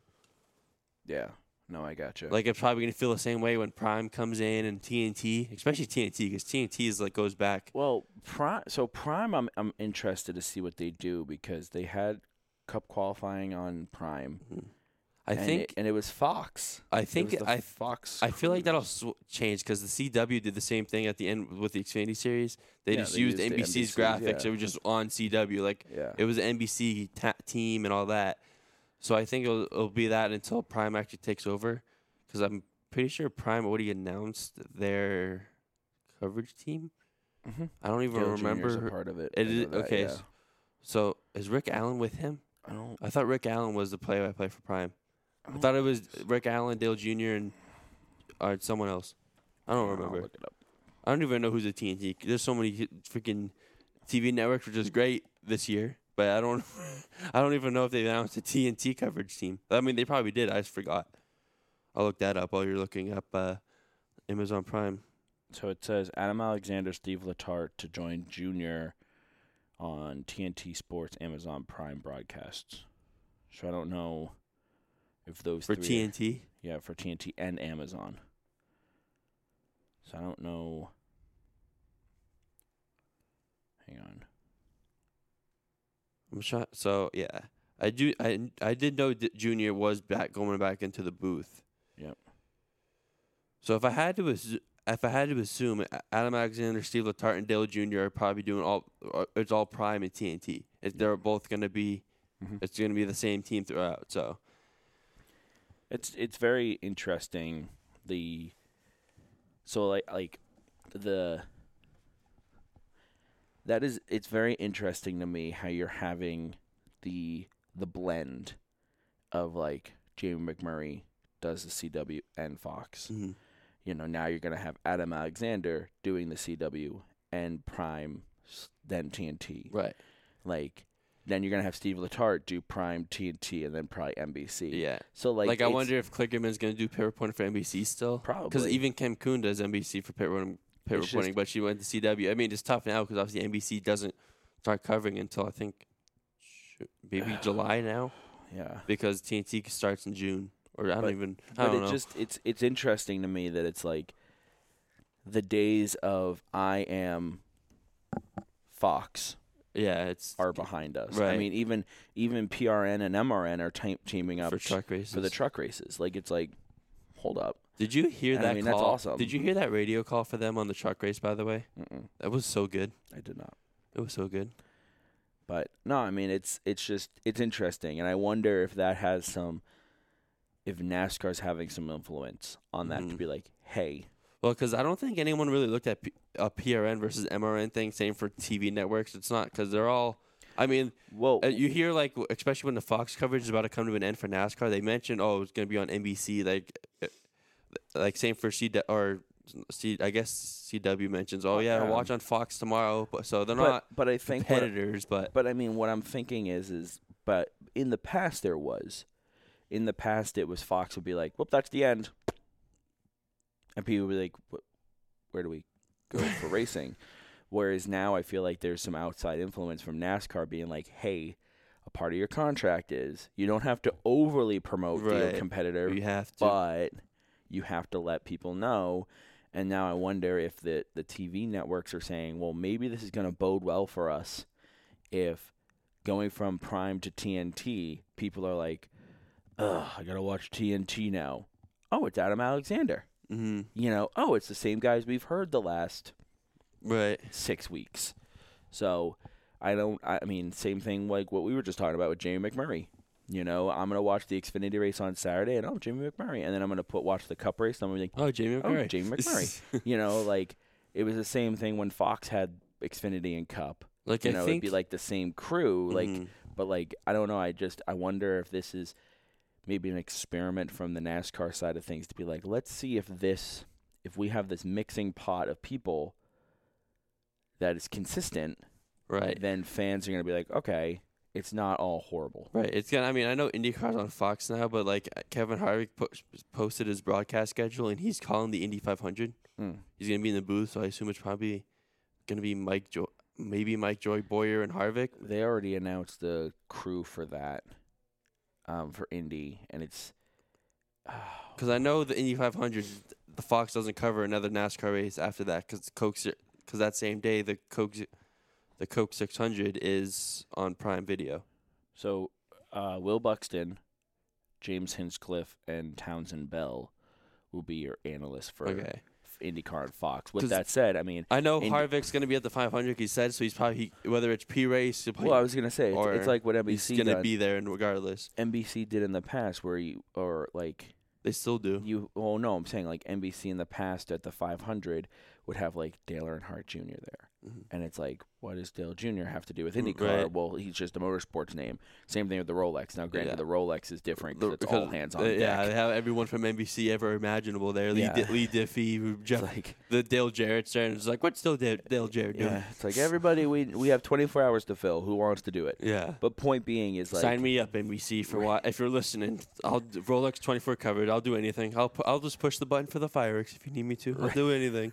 Yeah. No, I gotcha. like it's probably gonna feel the same way when Prime comes in and T N T, especially T N T because T N T is like goes back. Well, Prime. So Prime, I'm I'm interested to see what they do because they had Cup qualifying on Prime. I and think it, and it was Fox. I It think was the I Fox. I feel like that'll Cruise. sw- change because the C W did the same thing at the end with the Xfinity series. They Yeah, just they used, used the N B C's N B C, graphics. yeah. It was just on C W. Like Yeah. it was an N B C ta- team and all that. So I think it'll, it'll be that until Prime actually takes over. Because I'm pretty sure Prime already announced their coverage team. Mm-hmm. I don't even remember. a who- part of it. It I is- know that, okay, yeah. s- So is Rick Allen with him? I don't. I thought Rick Allen was the play-by-play for Prime. I, I don't- thought it was Rick Allen, Dale Junior, and or someone else. I don't I'll remember. look it up. I don't even know who's at T N T. There's so many hi- freaking T V networks, which is great this year. But I don't, I don't even know if they announced a T N T coverage team. I mean, they probably did. I just forgot. I'll look that up while you're looking up uh, Amazon Prime. So it says Adam Alexander, Steve Letarte to join Junior on T N T Sports Amazon Prime broadcasts. So I don't know if those For three T are- N T? yeah, for T N T and Amazon. So I don't know. Hang on. I'm sure. So yeah, I do. I I did know that Junior was back going back into the booth. Yep. So if I had to assu- if I had to assume A- Adam Alexander, Steve Letarte, and Dale Junior are probably doing all. uh, It's all Prime and T N T. It, they're both going to be. Mhm. It's going to be the same team throughout. So It's it's very interesting. The so like like the that is it's very interesting to me how you're having the the blend of like Jamie McMurray does the C W and Fox. You know, now you're gonna have Adam Alexander doing the C W and Prime, s- then T N T. right. Like then you're gonna have Steve Letarte do Prime, T N T, and then probably N B C. Yeah. So like, Like, I it's- wonder if Klickerman's going to do pit reporting for N B C still. Because Probably. even Kim Kuhn does N B C for pit, run- pit It's reporting, just- but she went to C W. I mean, it's tough now because obviously N B C doesn't start covering until I think sh- maybe July now yeah. because T N T starts in June. Or I don't But- even. I But don't it know. just it's it's interesting to me that it's like the days of I am Fox yeah, it's are behind us. I Right. mean, even even P R N and M R N are te- teaming up for truck races. for the truck races. Like it's like, hold up. Did you hear I that mean, call? that's awesome. Did you hear that radio call for them on the truck race? By the way, Mm-mm, that was so good. I did not. It was so good. But no, I mean it's it's just it's interesting, and I wonder if that has some, if NASCAR's having some influence on that to Mhm. be like, hey, Well, because I don't think anyone really looked at P- a P R N versus M R N thing. Same for T V networks. It's not because they're all. I mean, well, uh, you hear like, w- especially when the Fox coverage is about to come to an end for NASCAR, they mentioned, oh, it's going to be on N B C. Like, uh, like same for C or C. I guess C W mentions, oh yeah, Yeah. watch on Fox tomorrow. But so they're but not but I think what- competitors, but But I mean, what I'm thinking is, is but in the past there was, in the past it was Fox would be like, "Whoop, that's the end," and people would be like, "Wh- "Where do we go for racing?" Whereas now I feel like there's some outside influence from NASCAR being like, "Hey, a part of your contract is you don't have to overly promote Right. the competitor, you have to. but you have to let people know." And now I wonder if the, the T V networks are saying, well, maybe this is going to bode well for us if going from Prime to T N T, people are like, ugh, I got to watch T N T now. Oh, it's Adam Alexander. Mm-hmm. You know, oh, it's the same guys we've heard the last Right. six weeks. So I don't. I mean, same thing like what we were just talking about with Jamie McMurray. You know, I'm gonna watch the Xfinity race on Saturday, and oh, Jamie McMurray, and then I'm gonna put watch the Cup race, and I'm gonna think, Oh, Jamie McMurray. oh, Jamie McMurray. You know, like it was the same thing when Fox had Xfinity and Cup. Like You I know, think it'd be like the same crew. Like, Mhm. but like I don't know. I just I wonder if this is maybe an experiment from the NASCAR side of things to be like, let's see if this, if we have this mixing pot of people that is consistent, right. then fans are gonna be like, okay, it's not all horrible. Right. It's gonna. I mean, I know IndyCar's on Fox now, but like Kevin Harvick po- posted his broadcast schedule, and he's calling the Indy five hundred. Mm. He's gonna be in the booth, so I assume it's probably gonna be Mike jo- maybe Mike Joy Boyer and Harvick. They already announced the crew for that, um, for Indy, and it's. Because I know the Indy five hundred, the Fox doesn't cover another NASCAR race after that, because Coke, because that same day the Coke, the Coke six hundred is on Prime Video. So, uh, Will Buxton, James Hinchcliffe, and Townsend Bell will be your analysts for Okay. IndyCar and Fox. With 'Cause that said, I mean, I know Indy- Harvick's gonna be at the five hundred. He said so. He's probably whether it's pre-race. he'll probably- well, I was gonna say it's, or it's like what he's N B C gonna done, be there, and regardless, N B C did in the past, where you or like they still do. you. Oh no, I'm saying like N B C in the past at the five hundred would have like Dale Earnhardt Junior there, Mhm. and it's like, what does Dale Junior have to do with Mm, IndyCar? right. Well, he's just a motorsports name. Same thing with the Rolex. Now, granted, Yeah. the Rolex is different The- cause it's all hands on uh, deck. Yeah, they have everyone from N B C ever imaginable there. Lee, Yeah. Di- Lee Diffie, Jeff, It's like, the Dale Jarrett's there, and it's like, what's still Dale, Dale Jarrett doing? yeah, it's like everybody. We we have twenty-four hours to fill. Who wants to do it? Yeah. But point being is like, Sign me up, N B C, for what? If you're listening, I'll d- Rolex twenty-four covered. I'll do anything. I'll pu- I'll just push the button for the fireworks if you need me to. I'll do anything.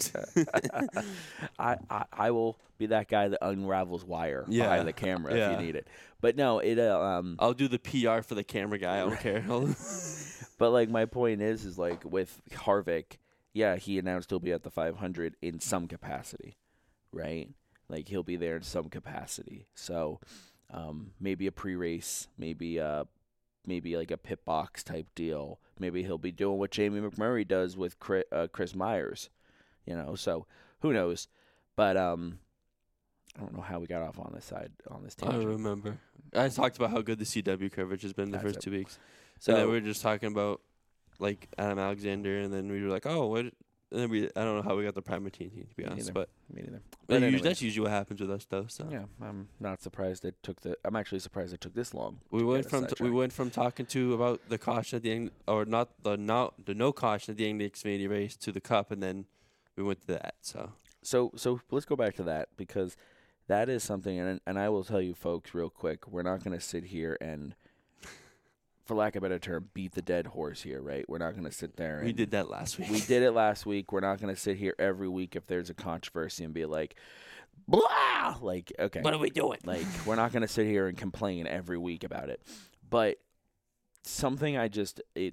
I, I I will be that guy that unravels wire Yeah. behind the camera Yeah. if you need it. But no, it uh, um. I'll do the P R for the camera guy. I don't care. I'll- But like my point is, is like with Harvick, yeah, he announced he'll be at the five hundred in some capacity, right? Like he'll be there in some capacity. So, um, maybe a pre-race, maybe uh, maybe like a pit box type deal. Maybe he'll be doing what Jamie McMurray does with Chris, uh, Chris Myers, you know. So who knows? But um, I don't know how we got off on this side on this I tangent. remember. I talked about how good the C W coverage has been the That's first it. two weeks. So and then we were just talking about like Adam Alexander, and then we were like, oh, what? And then we, I don't know how we got the Primatine team, to be Me honest, neither. but, me neither. but But usually, anyways. that's usually what happens with us, though. So Yeah, I'm not surprised it took the. I'm actually surprised it took this long. we to went get us from t- we sidetracked. went from talking to about the caution at the end, or not the not the no caution at the end of the Xfinity race to the Cup, and then we went to that. So So so let's go back to that because that is something, and and I will tell you folks real quick, we're not going to sit here and, for lack of a better term, beat the dead horse here, right? We're not going to sit there. And we did that last week. We did it last week. We're not going to sit here every week if there's a controversy and be like, blah, like okay, What are we doing? like we're not going to sit here and complain every week about it. But something I just it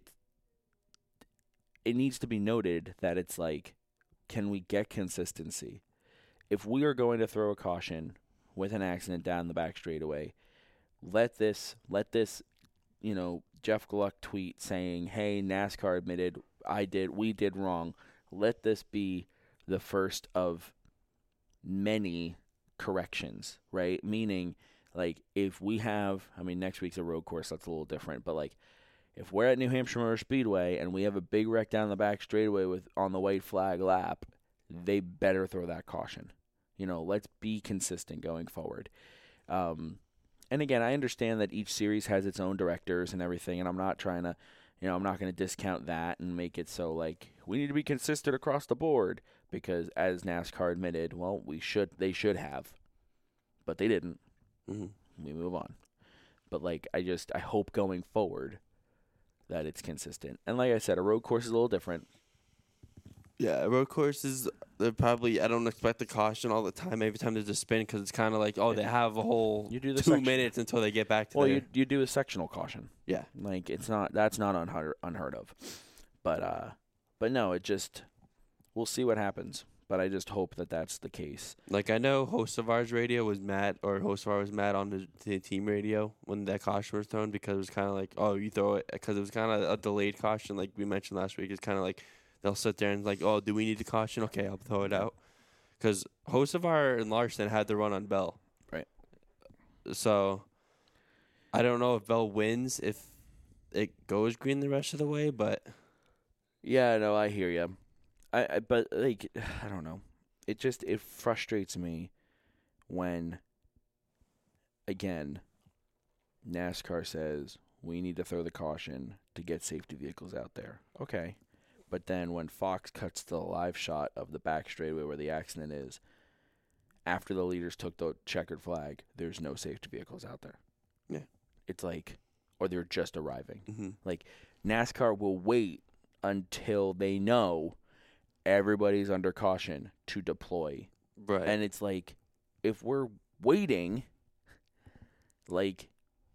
it needs to be noted that it's like, can we get consistency? If we are going to throw a caution with an accident down the back straightaway, let this let this, you know, Jeff Gluck tweet saying, "Hey, NASCAR admitted I did we did wrong." Let this be the first of many corrections, right? Meaning, like, if we have, I mean, next week's a road course, that's a little different, but like, if we're at New Hampshire Motor Speedway and we have a big wreck down the back straightaway with on the white flag lap, they better throw that caution. You know, let's be consistent going forward. Um, and again, I understand that each series has its own directors and everything, and I'm not trying to, you know, I'm not going to discount that and make it so like we need to be consistent across the board because, as NASCAR admitted, well, we should, they should have, but they didn't. Mm-hmm. We move on. But like, I just, I hope going forward that it's consistent. And like I said, a road course is a little different. Yeah, road courses, they're probably, I don't expect the caution all the time, every time there's a spin, because it's kind of like, oh, they have a whole You do the two section- minutes until they get back to Well, their, you you do a sectional caution. yeah. Like it's not that's not unheard unheard of. But uh, but no, it just we'll see what happens. But I just hope that that's the case. Like, I know host of ours radio was mad, or host of ours was mad on the, the team radio when that caution was thrown, because it was kind of like, oh, you throw it, because it was kind of a delayed caution, like we mentioned last week. It's kind of like they'll sit there and like, oh, do we need the caution? Okay, I'll throw it out. Because Hocevar and Larson had the run on Bell. Right. So I don't know if Bell wins if it goes green the rest of the way, but Yeah, no, I hear you. I, I but like I don't know. It just it frustrates me when again NASCAR says we need to throw the caution to get safety vehicles out there. Okay. But then when Fox cuts the live shot of the back straightaway where the accident is, after the leaders took the checkered flag, there's no safety vehicles out there. Yeah. It's like, or they're just arriving. mm-hmm. Like, NASCAR will wait until they know everybody's under caution to deploy. Right. And it's like, if we're waiting, like,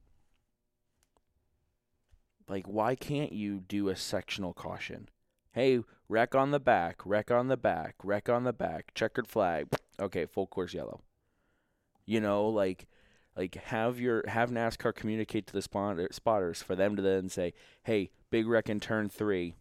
like why can't you do a sectional caution? Hey, wreck on the back, wreck on the back, wreck on the back, checkered flag. Okay, full course yellow. You know, like, like have your have NASCAR communicate to the spotter, spotters for them to then say, "Hey, big wreck in turn three."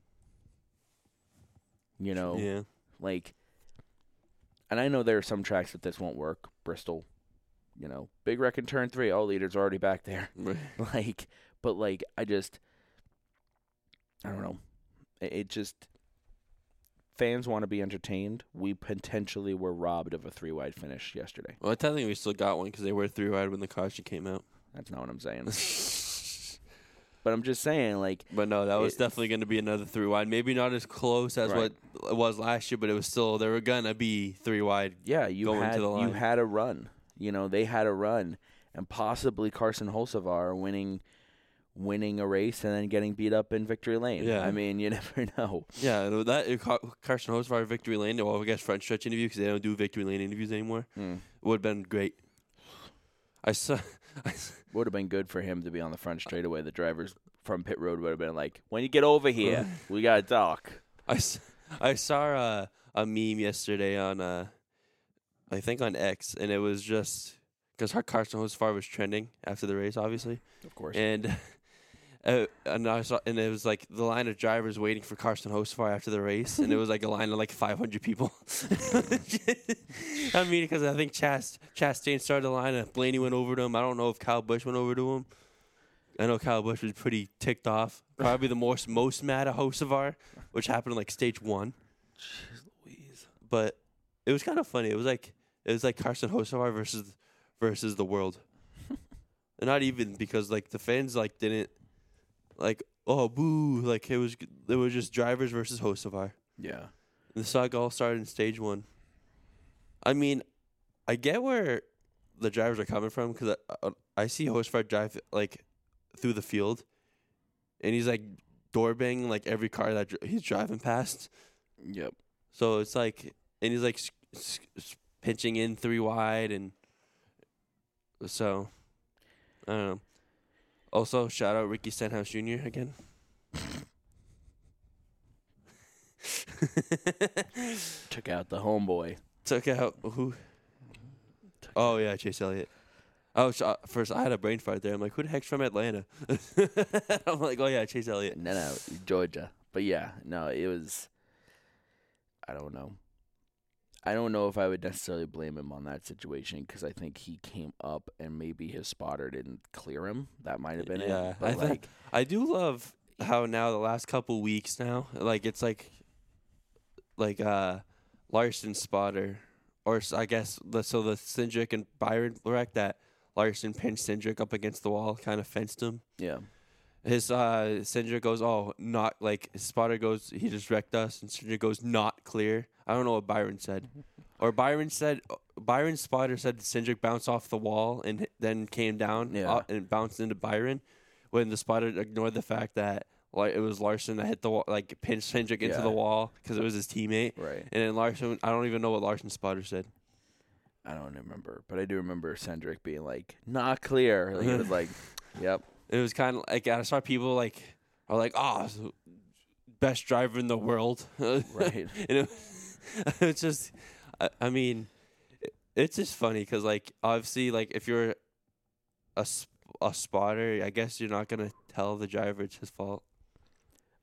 You know, yeah. like, and I know there are some tracks that this won't work. Bristol, you know, big wreck in turn three. All leaders are already back there. Right. Like, but like, I just, I don't know. It just, fans want to be entertained. We potentially were robbed of a three-wide finish yesterday. Well, technically we still got one because they were three wide when the caution came out. That's not what I'm saying. But I'm just saying, like. But no, that was it, definitely going to be another three wide. Maybe not as close as right. what it was last year, but it was still, they were going to be three wide. Yeah, you going had to the line. you had a run. You know, they had a run, and possibly Carson Hocevar winning. winning a race and then getting beat up in victory lane. Yeah. I mean, you never know. Yeah, that it, Carson Hocevar victory lane, well, I guess front stretch interview because they don't do victory lane interviews anymore. Mm. Would have been great. I saw. I, would have been good for him to be on the front straightaway. The drivers from pit road would have been like, when you get over here, we got to talk. I, I saw a, a meme yesterday on, uh, I think on X, and it was just because Carson Hocevar was trending after the race, obviously. Of course. And Uh, and I saw, and it was like the line of drivers waiting for Carson Hocevar after the race, and it was like a line of like five hundred people. I mean, because I think Chast Chastain started the line, and Blaney went over to him. I don't know if Kyle Busch went over to him. I know Kyle Busch was pretty ticked off. Probably the most most mad at Hocevar, which happened in like stage one. Jeez Louise. But it was kind of funny. It was like it was like Carson Hocevar versus versus the world. And not even because like the fans like didn't. Like, oh, boo. Like, it was it was just drivers versus Hocevar. Yeah. The saga all started in stage one. I mean, I get where the drivers are coming from because I, I, I see Hocevar drive, like, through the field. And he's, like, door banging, like, every car that dr- he's driving past. Yep. So it's like, and he's, like, s- s- pinching in three wide. And so, I don't know. Also, shout out Ricky Stenhouse Junior again. Took out the homeboy. Took out who? Took oh, yeah, Chase Elliott. Oh, uh, first, I had a brain fart there. I'm like, who the heck's from Atlanta? I'm like, oh, yeah, Chase Elliott. No, no, Georgia. But, yeah, no, it was, I don't know. I don't know if I would necessarily blame him on that situation because I think he came up and maybe his spotter didn't clear him. That might have been yeah, it. But I th- like, I do love how now the last couple weeks now, like it's like, like uh, Larson spotter, or I guess the, so the Cindric and Byron wreck that Larson pinched Cindric up against the wall, kind of fenced him. yeah, His uh, Cindric goes, oh, not like his spotter goes, he just wrecked us, and Cindric goes, not clear. I don't know what Byron said. Or Byron said, Byron's spotter said Cindric bounced off the wall and then came down Yeah. uh, and bounced into Byron. When the spotter ignored the fact that like it was Larson that hit the wall, like pinched Cindric into Yeah. the wall because it was his teammate. right. And then Larson, I don't even know what Larson's spotter said. I don't remember, but I do remember Cindric being like, not clear. Like, it was like, yep. It was kind of like I saw people like are like, oh, best driver in the world, Right. And it, it's just, I, I mean, it, it's just funny because like obviously like if you're a sp- a spotter, I guess you're not gonna tell the driver it's his fault.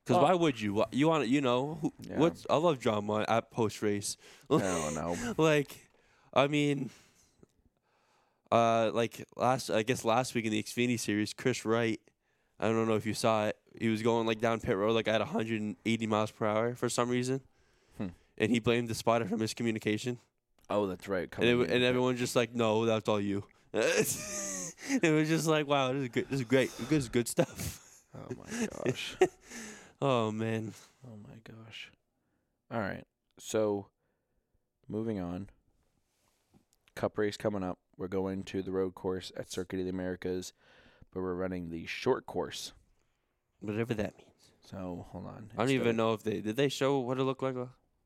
Because Well- why would you? Wha- You want to, you know, who, Yeah. what's I love drama at post race. I don't know. Like, I mean, uh, like last, I guess last week in the Xfinity series, Chris Wright, I don't know if you saw it. He was going like down pit road like at one hundred eighty miles per hour for some reason, Hmm. and he blamed the spotter for miscommunication. Oh, that's right. And, coming it, in and with it. everyone's just like, no, that's all you. It was just like, wow, this is good. This is great. This is good stuff. Oh my gosh. Oh man. Oh my gosh. All right. So, moving on. Cup race coming up. We're going to the road course at Circuit of the Americas, but we're running the short course. Whatever that means. So, hold on. I don't It's even the know if they did they show what it looked like.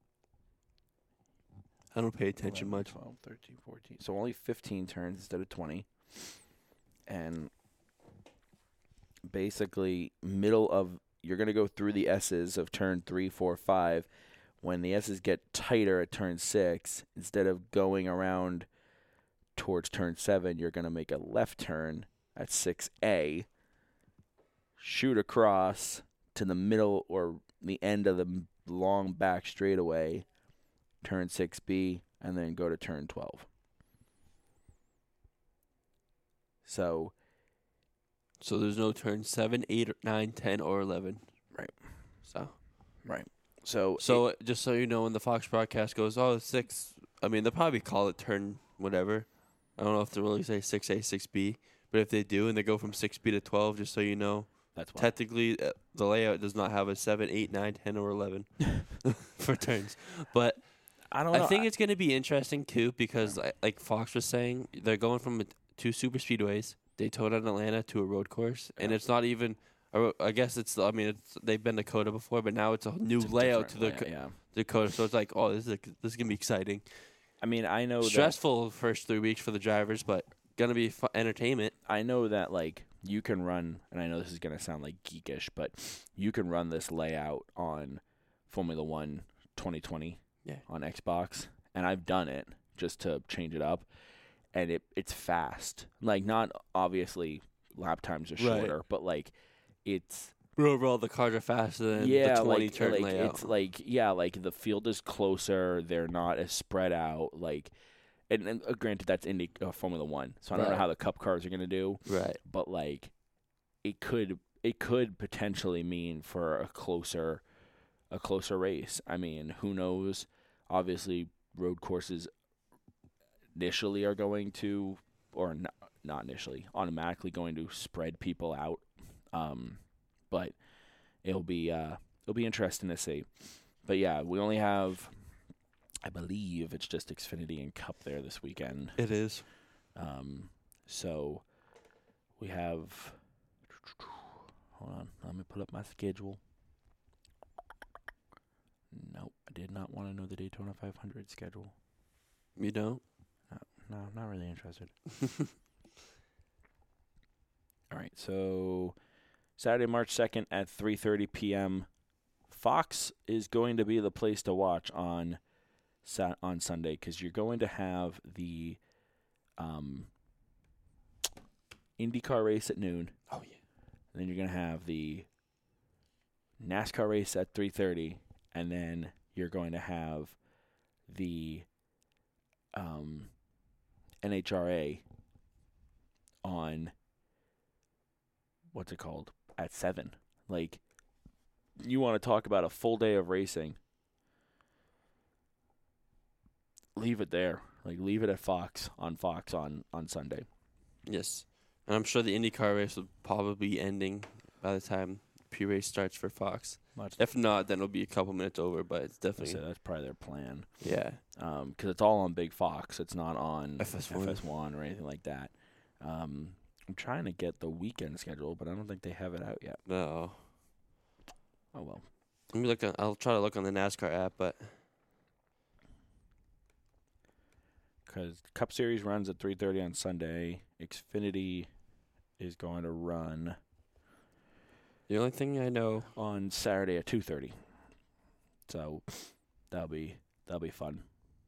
I don't pay attention eleven, much. twelve, thirteen, fourteen. So, only fifteen turns instead of twenty. And basically, middle of, you're going to go through the S's of turn three, four, five. When the S's get tighter at turn six, instead of going around towards turn seven, you're going to make a left turn at six A, shoot across to the middle or the end of the m- long back straightaway, turn six B, and then go to turn twelve. So, So there's no turn seven, eight, or nine, ten, or eleven. Right. So so, so uh, just so you know, when the Fox broadcast goes, oh, six. I mean, they'll probably call it turn whatever. I don't know if they really say six A, six B, but if they do and they go from six B to twelve, just so you know, that's why. technically uh, the layout does not have a seven, eight, nine, ten, or eleven for turns. But I don't know. I think it's going to be interesting too because, I- like Fox was saying, they're going from a, two super speedways, Daytona and Atlanta, to a road course, and Yeah. it's not even. a ro- I guess it's. I mean, it's, they've been Dakota before, but now it's a new It's a layout to the different layout, yeah. Dakota. So it's like, oh, this is a, this is gonna be exciting. I mean, I know that Stressful first three weeks for the drivers, but gonna be fu- entertainment. I know that like you can run, and I know this is gonna sound like geekish, but you can run this layout on Formula One twenty twenty Yeah. on Xbox, and I've done it just to change it up, and it it's fast. Like not obviously lap times are Right. shorter, but like it's But overall, the cars are faster than yeah, the twenty like turn like layout. it's like yeah, like the field is closer. They're not as spread out. Like, and, and uh, granted, that's Indy uh, Formula One, so I don't know Right. how the Cup cars are gonna do. right. But like, it could it could potentially mean for a closer a closer race. I mean, who knows? Obviously, road courses initially are going to, or not, not initially, automatically going to spread people out. Um, but it'll be uh, it'll be interesting to see. But yeah, we only have, I believe it's just Xfinity and Cup there this weekend. It is. Um, so we have. Hold on, let me pull up my schedule. Nope, I did not want to know the Daytona five hundred schedule. You don't. No, not really interested. All right, so Saturday, March second at three thirty p.m. Fox is going to be the place to watch on sa- on Sunday because you're going to have the um, IndyCar race at noon. Oh yeah. And then you're going to have the NASCAR race at three thirty, and then you're going to have the um, N H R A on, what's it called, at seven. Like, you want to talk about a full day of racing, leave it there. Like, leave it at Fox, on Fox on, on Sunday. Yes. And I'm sure the IndyCar race will probably be ending by the time pre-race starts for Fox. Much If not, then it'll be a couple minutes over, but it's So definitely that's probably their plan. yeah. Um, 'cause it's all on Big Fox. It's not on F S one. F S one or anything like that. Um, I'm trying to get the weekend schedule, but I don't think they have it out yet. No. Oh well. Let me look. On, I'll try to look on the NASCAR app, but 'Cause Cup Series runs at three thirty on Sunday. Xfinity is going to run the only thing I know. on Saturday at two thirty. So that'll be that'll be fun.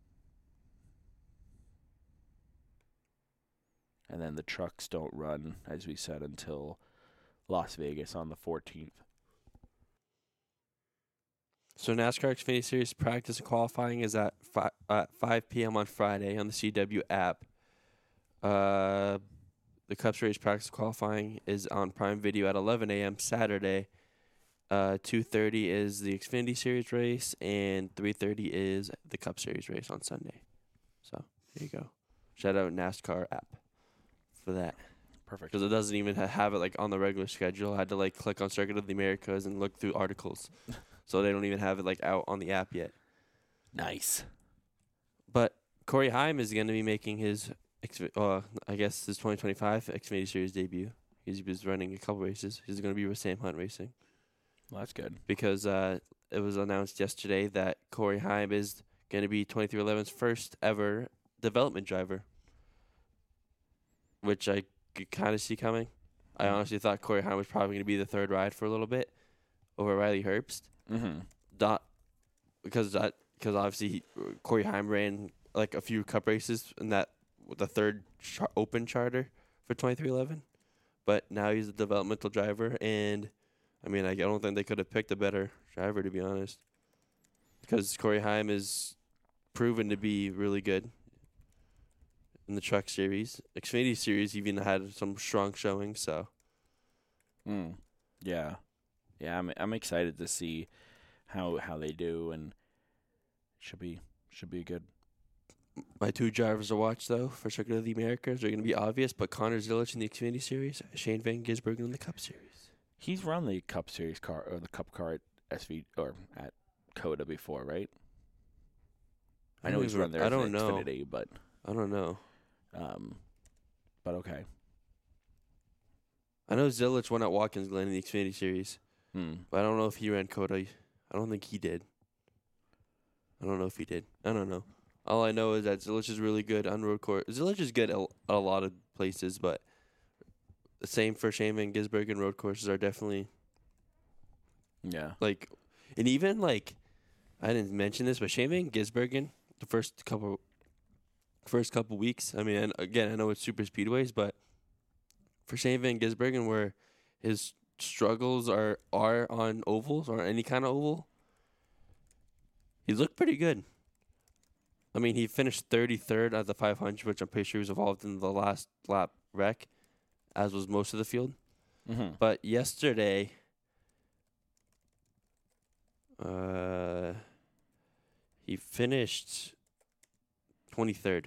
And then the trucks don't run, as we said, until Las Vegas on the fourteenth. So NASCAR Xfinity Series practice and qualifying is at five, uh, five p.m. on Friday on the C W app. Uh, the Cup Series practice qualifying is on Prime Video at eleven a.m. Saturday. Uh, two thirty is the Xfinity Series race, and three thirty is the Cup Series race on Sunday. So there you go. Shout out NASCAR app for that. Perfect. Because it doesn't even ha- have it like on the regular schedule. I had to like click on Circuit of the Americas and look through articles. So they don't even have it like out on the app yet. Nice. But Corey Heim is going to be making his, uh, I guess, his twenty twenty-five Xfinity Series debut. He's was running a couple races. He's going to be with Sam Hunt Racing. Well, that's good. Because uh, it was announced yesterday that Corey Heim is going to be twenty-three eleven's first ever development driver, which I could kind of see coming. I honestly thought Corey Heim was probably going to be the third ride for a little bit over Riley Herbst. Mm-hmm. Dot, because that because obviously he, Corey Heim ran like a few Cup races in that the third char- open charter for twenty-three eleven, but now he's a developmental driver, and I mean I don't think they could have picked a better driver, to be honest, because Corey Heim is proven to be really good in the truck series. Xfinity series even had some strong showing, so Mm. Yeah. Yeah, I'm I'm excited to see how how they do, and should be should be good. my two drivers to watch, though, for Circuit of the Americas are going to be obvious, but Connor Zilic in the Xfinity Series, Shane Van Gisbergen in the Cup Series. He's run the Cup Series car or the Cup car at S V or at Coda before, right? I know he's run there. I as don't an know. Xfinity, but I don't know. um, but okay. I know Zilic won at Watkins Glen in the Xfinity Series, Hmm. but I don't know if he ran Coda. I don't think he did. I don't know if he did. I don't know. All I know is that Zilic is really good on road course. Zilic is good at a lot of places, but the same for Shane Van Gisbergen. Road courses are definitely Yeah. like, and even like, I didn't mention this, but Shane Van Gisbergen, the first couple, first couple weeks. I mean, and again, I know it's super speedways, but for Shane Van Gisbergen, where his struggles are are on ovals or any kind of oval, he looked pretty good. I mean, he finished thirty-third at the five hundred, which I'm pretty sure was involved in the last lap wreck, as was most of the field. Mm-hmm. But yesterday, uh, he finished twenty-third.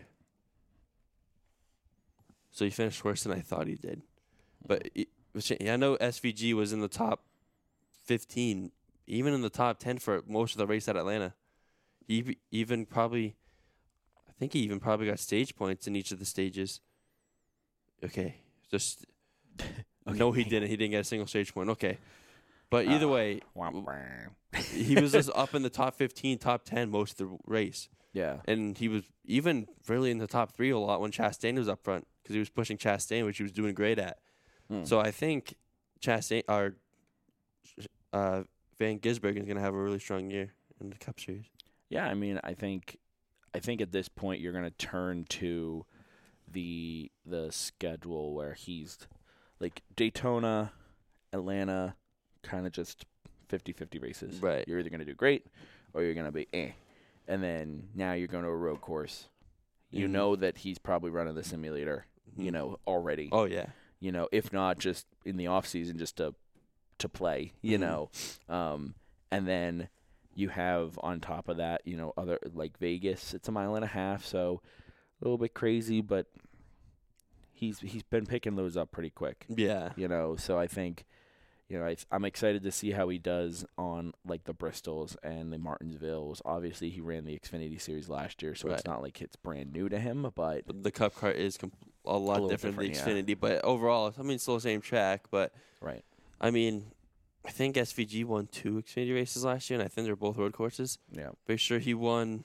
So he finished worse than I thought he did. But it, I know S V G was in the top fifteen, even in the top ten for most of the race at Atlanta. He even probably, I think he even probably got stage points in each of the stages. Okay, just Okay. no, he didn't. He didn't get a single stage point. Okay, but either Ah. way, Wah, wah. he was just up in the top fifteen, top ten most of the race, Yeah. and he was even really in the top three a lot when Chastain was up front because he was pushing Chastain, which he was doing great at. Hmm. So I think Chastain or uh, Van Gisbergen is going to have a really strong year in the Cup Series. Yeah, I mean, I think, I think at this point you're going to turn to the the schedule where he's like Daytona, Atlanta, kind of just fifty-fifty races. Right. You're either going to do great or you're going to be eh. And then now you're going to a road course. You Mhm. know that he's probably running the simulator, you Mhm. know, already. Oh yeah. You know, if not just in the off season just to to play, you Mhm. know. Um and then you have on top of that, you know, other like Vegas, it's a mile and a half, so a little bit crazy, but he's he's been picking those up pretty quick, Yeah. you know. So I think, you know, I, I'm excited to see how he does on like the Bristols and the Martinsvilles. Obviously, he ran the Xfinity Series last year, so it's Right. not like it's brand new to him, but But the Cup car is com- a lot little different, than different, Xfinity. But overall, I mean, it's still the same track. But right. I mean, I think S V G won two Xfinity races last year, and I think they're both road courses. Yeah. Pretty sure he won.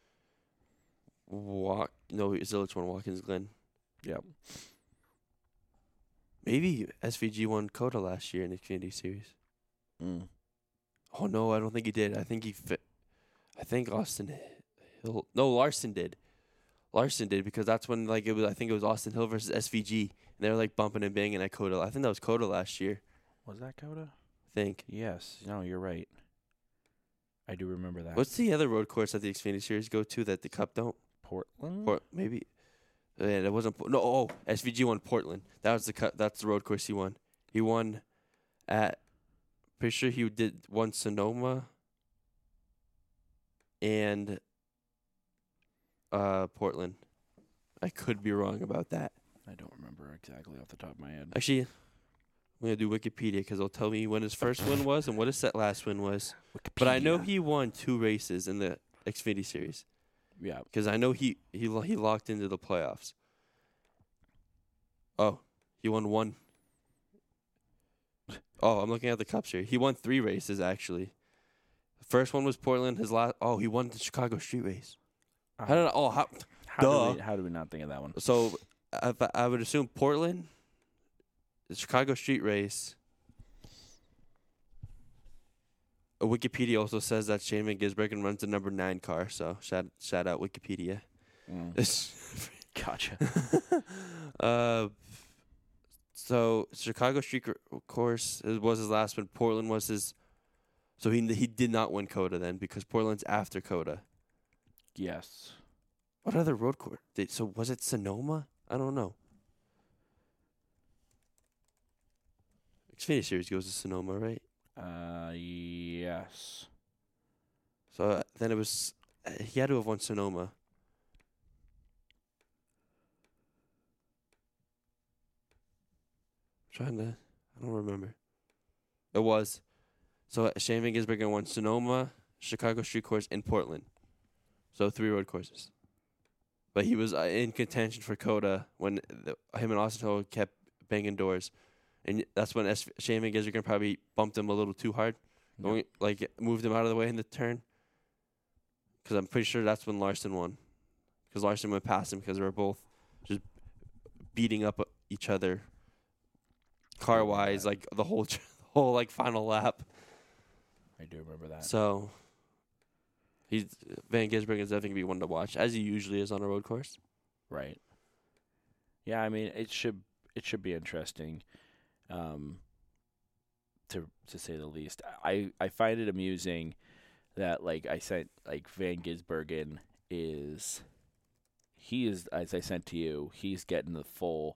Walk no, Zilic won Watkins Glen. Yep. Maybe S V G won Coda last year in the Xfinity Series. Mm. Oh no, I don't think he did. I think he fit. I think Austin Hill. No, Larson did. Larson did because that's when like it was. I think it was Austin Hill versus S V G, and they were like bumping and banging at Coda. I think that was Coda last year. Was that Coda? I think. Yes. No, you're right. I do remember that. What's the other road course that the Xfinity Series go to that the Cup don't? Portland? Port maybe. Yeah, it wasn't. No, oh, S V G won Portland. That was the Cup. That's the road course he won. He won at. Pretty sure he did one Sonoma. And. Uh, Portland. I could be wrong about that. I don't remember exactly off the top of my head. Actually, I'm gonna do Wikipedia because it'll tell me when his first win was and what his set last win was. Wikipedia. But I know he won two races in the Xfinity Series. Yeah. Because I know he he lo- he locked into the playoffs. Oh, he won one. Oh, I'm looking at the Cups here. He won three races actually. The first one was Portland. His last. Oh, he won the Chicago Street Race. Uh, How did I, oh how how, duh. do we, how do we not think of that one? So I, I would assume Portland, the Chicago Street Race. Uh, Wikipedia also says that Shane Van Gisbergen runs the number nine car. So shout shout out Wikipedia. Mm. Gotcha. uh, so Chicago Street Cor- Course was his last one. Portland was his. So he he did not win COTA then because Portland's after COTA. Yes. What other road course? Did, so was it Sonoma? I don't know. Xfinity Series goes to Sonoma, right? Uh, yes. So uh, then it was. Uh, he had to have won Sonoma. Trying to, I don't remember. It was. So uh, Shane Van Gisbergen won Sonoma, Chicago Street Course, and Portland. So three road courses. But he was uh, in contention for COTA when the, him and Austin Hill kept banging doors. And that's when S- Shane Van Gisbergen probably bumped him a little too hard. Yep. Going, like, moved him out of the way in the turn. Because I'm pretty sure that's when Larson won. Because Larson went past him because they were both just beating up each other. Car wise, like the whole, the whole like final lap. I do remember that. So, he's Van Gisbergen is definitely gonna be one to watch, as he usually is on a road course. Right. Yeah, I mean it should it should be interesting, um, to to say the least. I I find it amusing that like I sent like Van Gisbergen is he is as I sent to you he's getting the full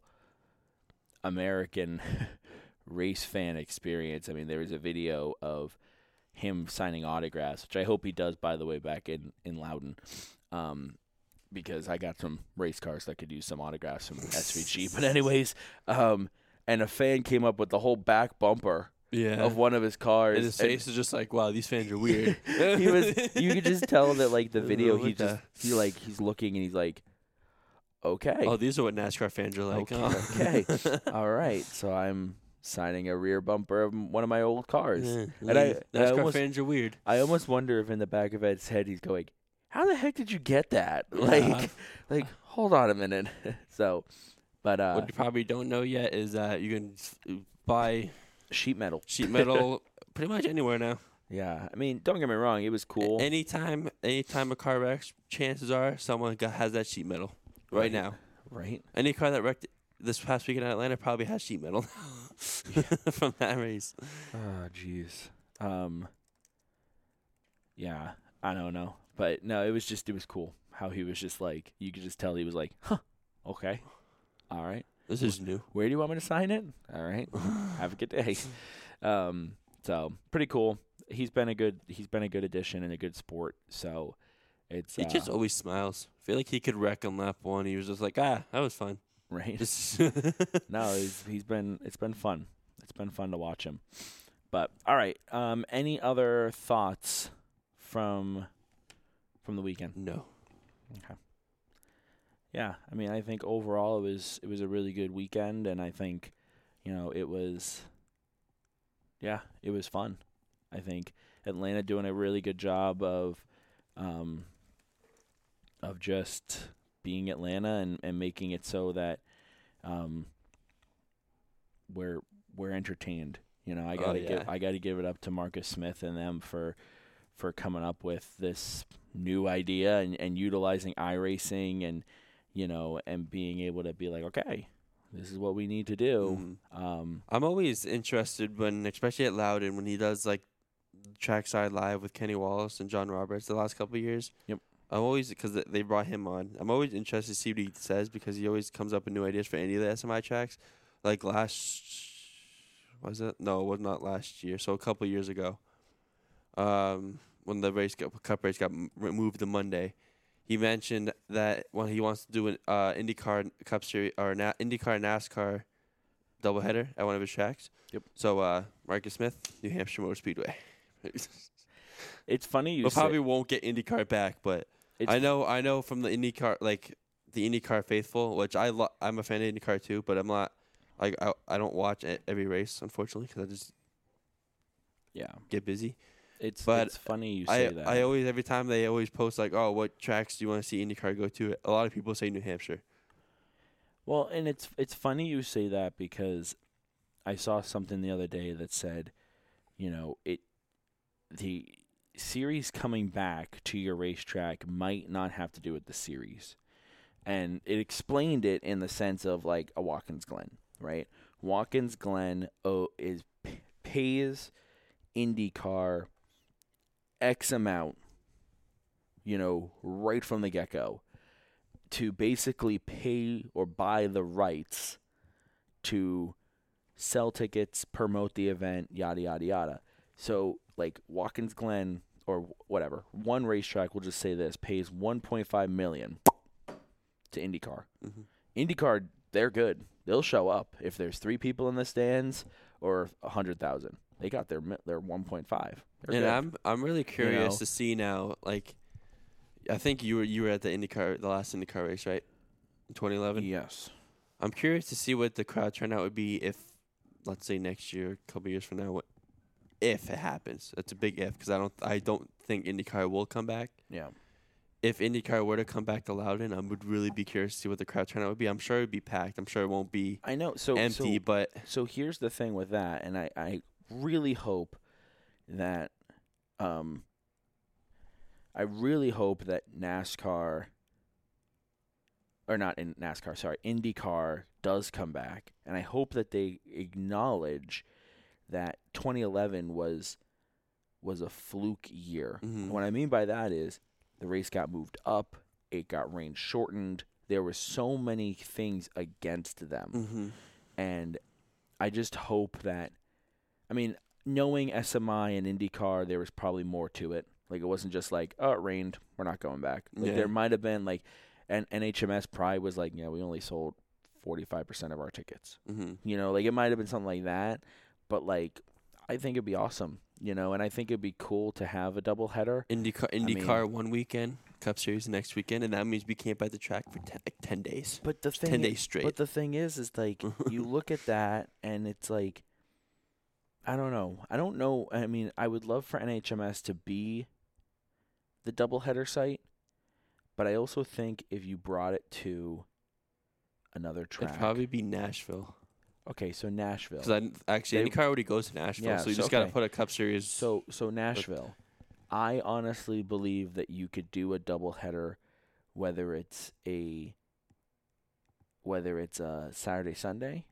American race fan experience. I mean, there was a video of him signing autographs, which I hope he does, by the way, back in, in Loudon, um, because I got some race cars that could use some autographs from S V G. But anyways, um, and a fan came up with the whole back bumper Yeah. of one of his cars. And his face is just like, wow, these fans are weird. he was. You could just tell that, like, the video, he What the- just, he, like, he's looking and he's like, okay. Oh, these are what NASCAR fans are like. Okay, Oh. okay. All right. So I'm signing a rear bumper of one of my old cars. Yeah, And like, I- and I NASCAR almost- fans are weird. I almost wonder if in the back of Ed's head he's going, how the heck did you get that? Like, Yeah. like hold on a minute. so, but uh, What you probably don't know yet is that you can s- buy sheet metal. sheet metal pretty much anywhere now. Yeah. I mean, don't get me wrong. It was cool. A- Anytime, anytime a car wrecks, chances are someone got, has that sheet metal right, Right. now. Right. Any car that wrecked this past weekend in Atlanta probably has sheet metal from that race. Oh, jeez. Um. Yeah. I don't know. But no, it was just, it was cool how he was just like, you could just tell he was like, huh, okay. All right. This is new. Where do you want me to sign it? All right. Have a good day. Um, so pretty cool. He's been a good he's been a good addition and a good sport. So it's He uh, just always smiles. I feel like he could wreck on lap one. He was just like, ah, that was fun. right. Just No, he's he's been it's been fun. It's been fun to watch him. But all right. Um, any other thoughts from from the weekend? no. Okay. Yeah, I mean, I think overall it was it was a really good weekend, and I think, you know, it was, yeah, it was fun. I think Atlanta doing a really good job of, um, of just being Atlanta and, and making it so that, um, we're we're entertained. You know, I gotta Oh, yeah. give I gotta give it up to Marcus Smith and them for for coming up with this new idea and, and utilizing iRacing and, you know, and being able to be like, okay, this is what we need to do. Mhm. Um, I'm always interested when, especially at Loudon, when he does like Trackside Live with Kenny Wallace and John Roberts the last couple of years. Yep. I'm always, because they brought him on, I'm always interested to see what he says because he always comes up with new ideas for any of the S M I tracks. Like last, was it? No, it was not last year. So a couple of years ago, um, when the race got, cup race got m- moved to Monday, he mentioned that when he wants to do an uh, IndyCar Cup Series or Na- IndyCar NASCAR doubleheader at one of his tracks. Yep. So uh, Marcus Smith, New Hampshire Motor Speedway. It's funny you we say. probably won't get IndyCar back, but It's I know I know from the IndyCar, like the IndyCar faithful, which I lo- I'm a fan of IndyCar too, but I'm not. Like I I don't watch e- every race unfortunately because I just yeah. get busy. It's But it's funny you I say that. I always every time they always post like, oh, what tracks do you want to see IndyCar go to? A lot of people say New Hampshire. Well, and it's it's funny you say that because I saw something the other day that said, you know, it the series coming back to your racetrack might not have to do with the series. And it explained it in the sense of like a Watkins Glen, right? Watkins Glen oh, is p- pays IndyCar X amount, you know, right from the get-go to basically pay or buy the rights to sell tickets, promote the event, yada, yada, yada. So, like, Watkins Glen or whatever, one racetrack, we'll just say this, pays one point five million dollars to IndyCar. Mm-hmm. IndyCar, they're good. They'll show up if there's three people in the stands or one hundred thousand. They got their their one point five. And good. I'm I'm really curious know? to see now. Like, I think you were you were at the IndyCar, the last IndyCar race, right? In twenty eleven. Yes. I'm curious to see what the crowd turnout would be if, let's say, next year, a couple years from now, what, if it happens. That's a big if because I don't I don't think IndyCar will come back. Yeah. If IndyCar were to come back to Loudon, I would really be curious to see what the crowd turnout would be. I'm sure it would be packed. I'm sure it won't be I know. So empty, so, but so here's the thing with that, and I, I really hope that um I really hope that NASCAR or not in NASCAR, sorry, IndyCar does come back, and I hope that they acknowledge that twenty eleven was was a fluke year. Mhm. What I mean by that is the race got moved up, it got range shortened. There were so many things against them. mm-hmm. And I just hope that, I mean, knowing S M I and IndyCar, there was probably more to it. Like, it wasn't just like, oh, it rained, we're not going back. Like, Yeah. there might have been, like, and N H M S probably was like, yeah, we only sold forty-five percent of our tickets. Mm-hmm. You know, like, it might have been something like that. But, like, I think it'd be awesome, you know, and I think it'd be cool to have a doubleheader. IndyCar, IndyCar one weekend, Cup Series the next weekend, and that means we can't be at the track for ten, like ten days. But the thing ten is, days straight. But the thing is, is like you look at that and it's like, I don't know. I don't know. I mean, I would love for N H M S to be the doubleheader site, but I also think if you brought it to another track, It'd probably be Nashville. okay, so Nashville. Because I actually They- IndyCar already goes to Nashville, Yeah, so you so- just gotta okay. put a Cup Series. So so Nashville, I honestly believe that you could do a doubleheader, whether it's a whether it's a Saturday Sunday,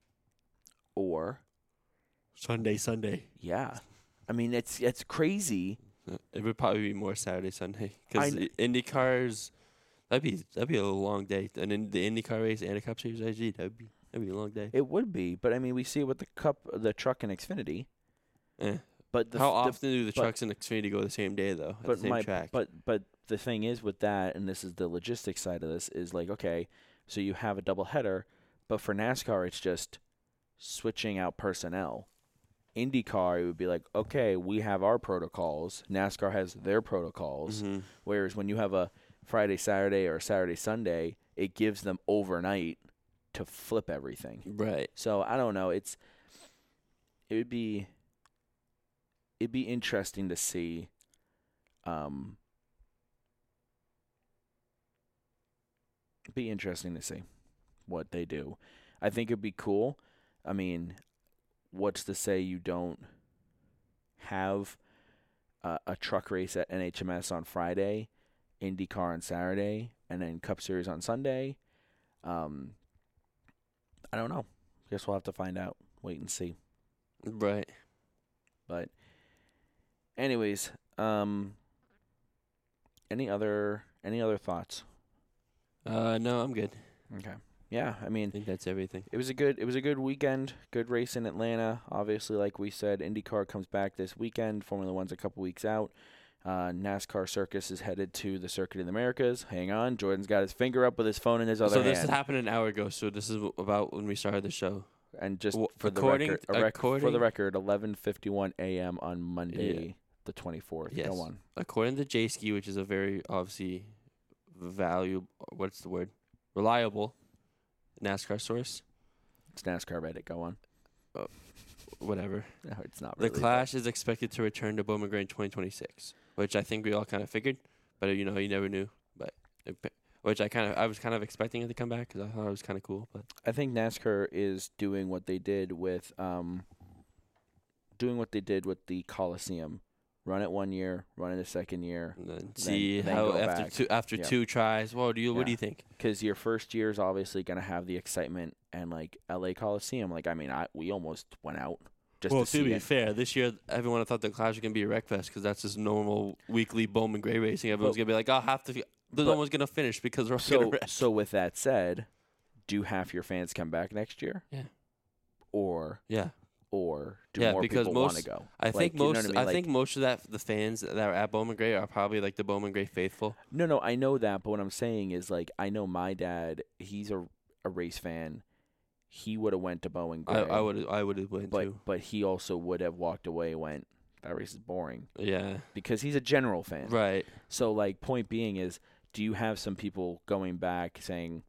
or Sunday, Sunday. yeah, I mean it's it's crazy. Uh, It would probably be more Saturday, Sunday. I Because kn- IndyCars, that'd be that'd be a long day. And then the IndyCar race and a Cup Series I G, that'd be that'd be a long day. It would be, but I mean we see it with the cup, the truck, and Xfinity. Eh. But the, How the often do the but- trucks and Xfinity go the same day though? At but the same my track. but but the thing is with that, and this is the logistics side of this, is like okay, so you have a double header, but for NASCAR it's just switching out personnel. IndyCar, it would be like okay, we have our protocols. NASCAR has their protocols. Mhm. Whereas when you have a Friday Saturday or Saturday Sunday, it gives them overnight to flip everything. Right. So I don't know. It's it would be it'd be interesting to see. Um, it'd be interesting to see what they do. I think it'd be cool. I mean, what's to say you don't have uh, a truck race at N H M S on Friday, IndyCar on Saturday, and then Cup Series on Sunday? Um, I don't know. Guess we'll have to find out. Wait and see. Right. But anyways, um, any other any other thoughts? Uh, no, I'm good. Okay. Yeah, I I mean, think that's everything. it was a good it was a good weekend. Good race in Atlanta. Obviously, like we said, IndyCar comes back this weekend. Formula One's a couple weeks out. Uh, NASCAR Circus is headed to the Circuit of the Americas. Hang on, Jordan's got his finger up with his phone in his other So this hand. happened an hour ago. So this is w- about when we started the show. And just Well, for the according- record, a rec- for the according- record, eleven fifty-one a.m. on Monday, the twenty-fourth. Yes. Go on. According to J-Ski, which is a very obviously valuable, what's the word? Reliable NASCAR source. It's NASCAR Reddit. Go on. Whatever. No, it's not The really. Clash is expected to return to Bowman Gray in twenty twenty-six, which I think we all kind of figured, but you know, you never knew. But it, which I kind of, I was kind of expecting it to come back because I thought it was kind of cool. But I think NASCAR is doing what they did with um, doing what they did with the Coliseum. Run it one year, run it a second year. and then see then how go after back. two after Yep. two tries. Whoa, do you what do Yeah. you think? Because your first year is obviously going to have the excitement and like L A Coliseum. Like I mean, I we almost went out just Well, to to see be it. fair, this year everyone thought the Clash was gonna be a wreck fest because that's just normal weekly Bowman Gray racing. Everyone's But- gonna be like, "Oh, half the there's but- no one's gonna finish because we're all So gonna wreck." so with that said, do half your fans come back next year? Yeah. Or Yeah, or do Yeah, more because people want to most- go? I Like, think you know most. what I mean? I Like- think most of that the fans that are at Bowman Gray are probably like the Bowman Gray faithful. No, no, I know that, but what I'm saying is like I know my dad. He's a a race fan. He would have went to Bowen I Gray. I would I would have went but too. but he also would have walked away. Went that race is boring Yeah, because he's a general fan. right. So like point being is, do you have some people going back saying,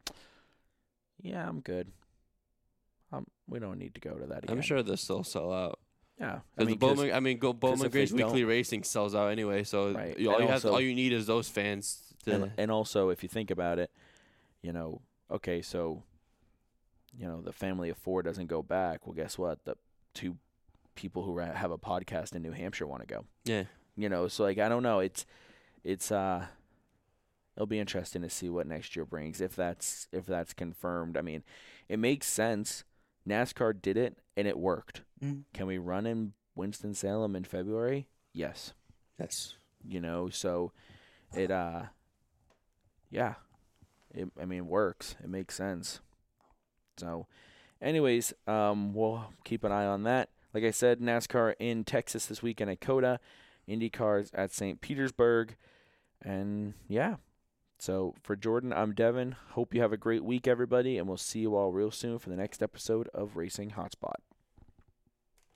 "Yeah, I'm good. Um, we don't need to go to that again." I'm sure they'll still sell out. Yeah, I Because mean, 'cause- Bowman, I mean, go Bowman if they Gray's weekly don't- racing sells out anyway. So Right. you, all And you have, also- all you need is those fans to. and, and also if you think about it, you know, okay, so, you know, the family of four doesn't go back. Well, guess what? The two people who ra- have a podcast in New Hampshire want to go. yeah, You know, so like I don't know. It's it's uh, it'll be interesting to see what next year brings if that's if that's confirmed. I mean, it makes sense. NASCAR did it and it worked. Mm. Can we run in Winston-Salem in February? Yes. yes. You know, so it uh yeah. It I mean works. It makes sense. So anyways, um we'll keep an eye on that. Like I said, NASCAR in Texas this weekend at COTA, IndyCar's at Saint Petersburg, and yeah. So for Jordan, I'm Devin. Hope you have a great week, everybody, and we'll see you all real soon for the next episode of Racing Hotspot.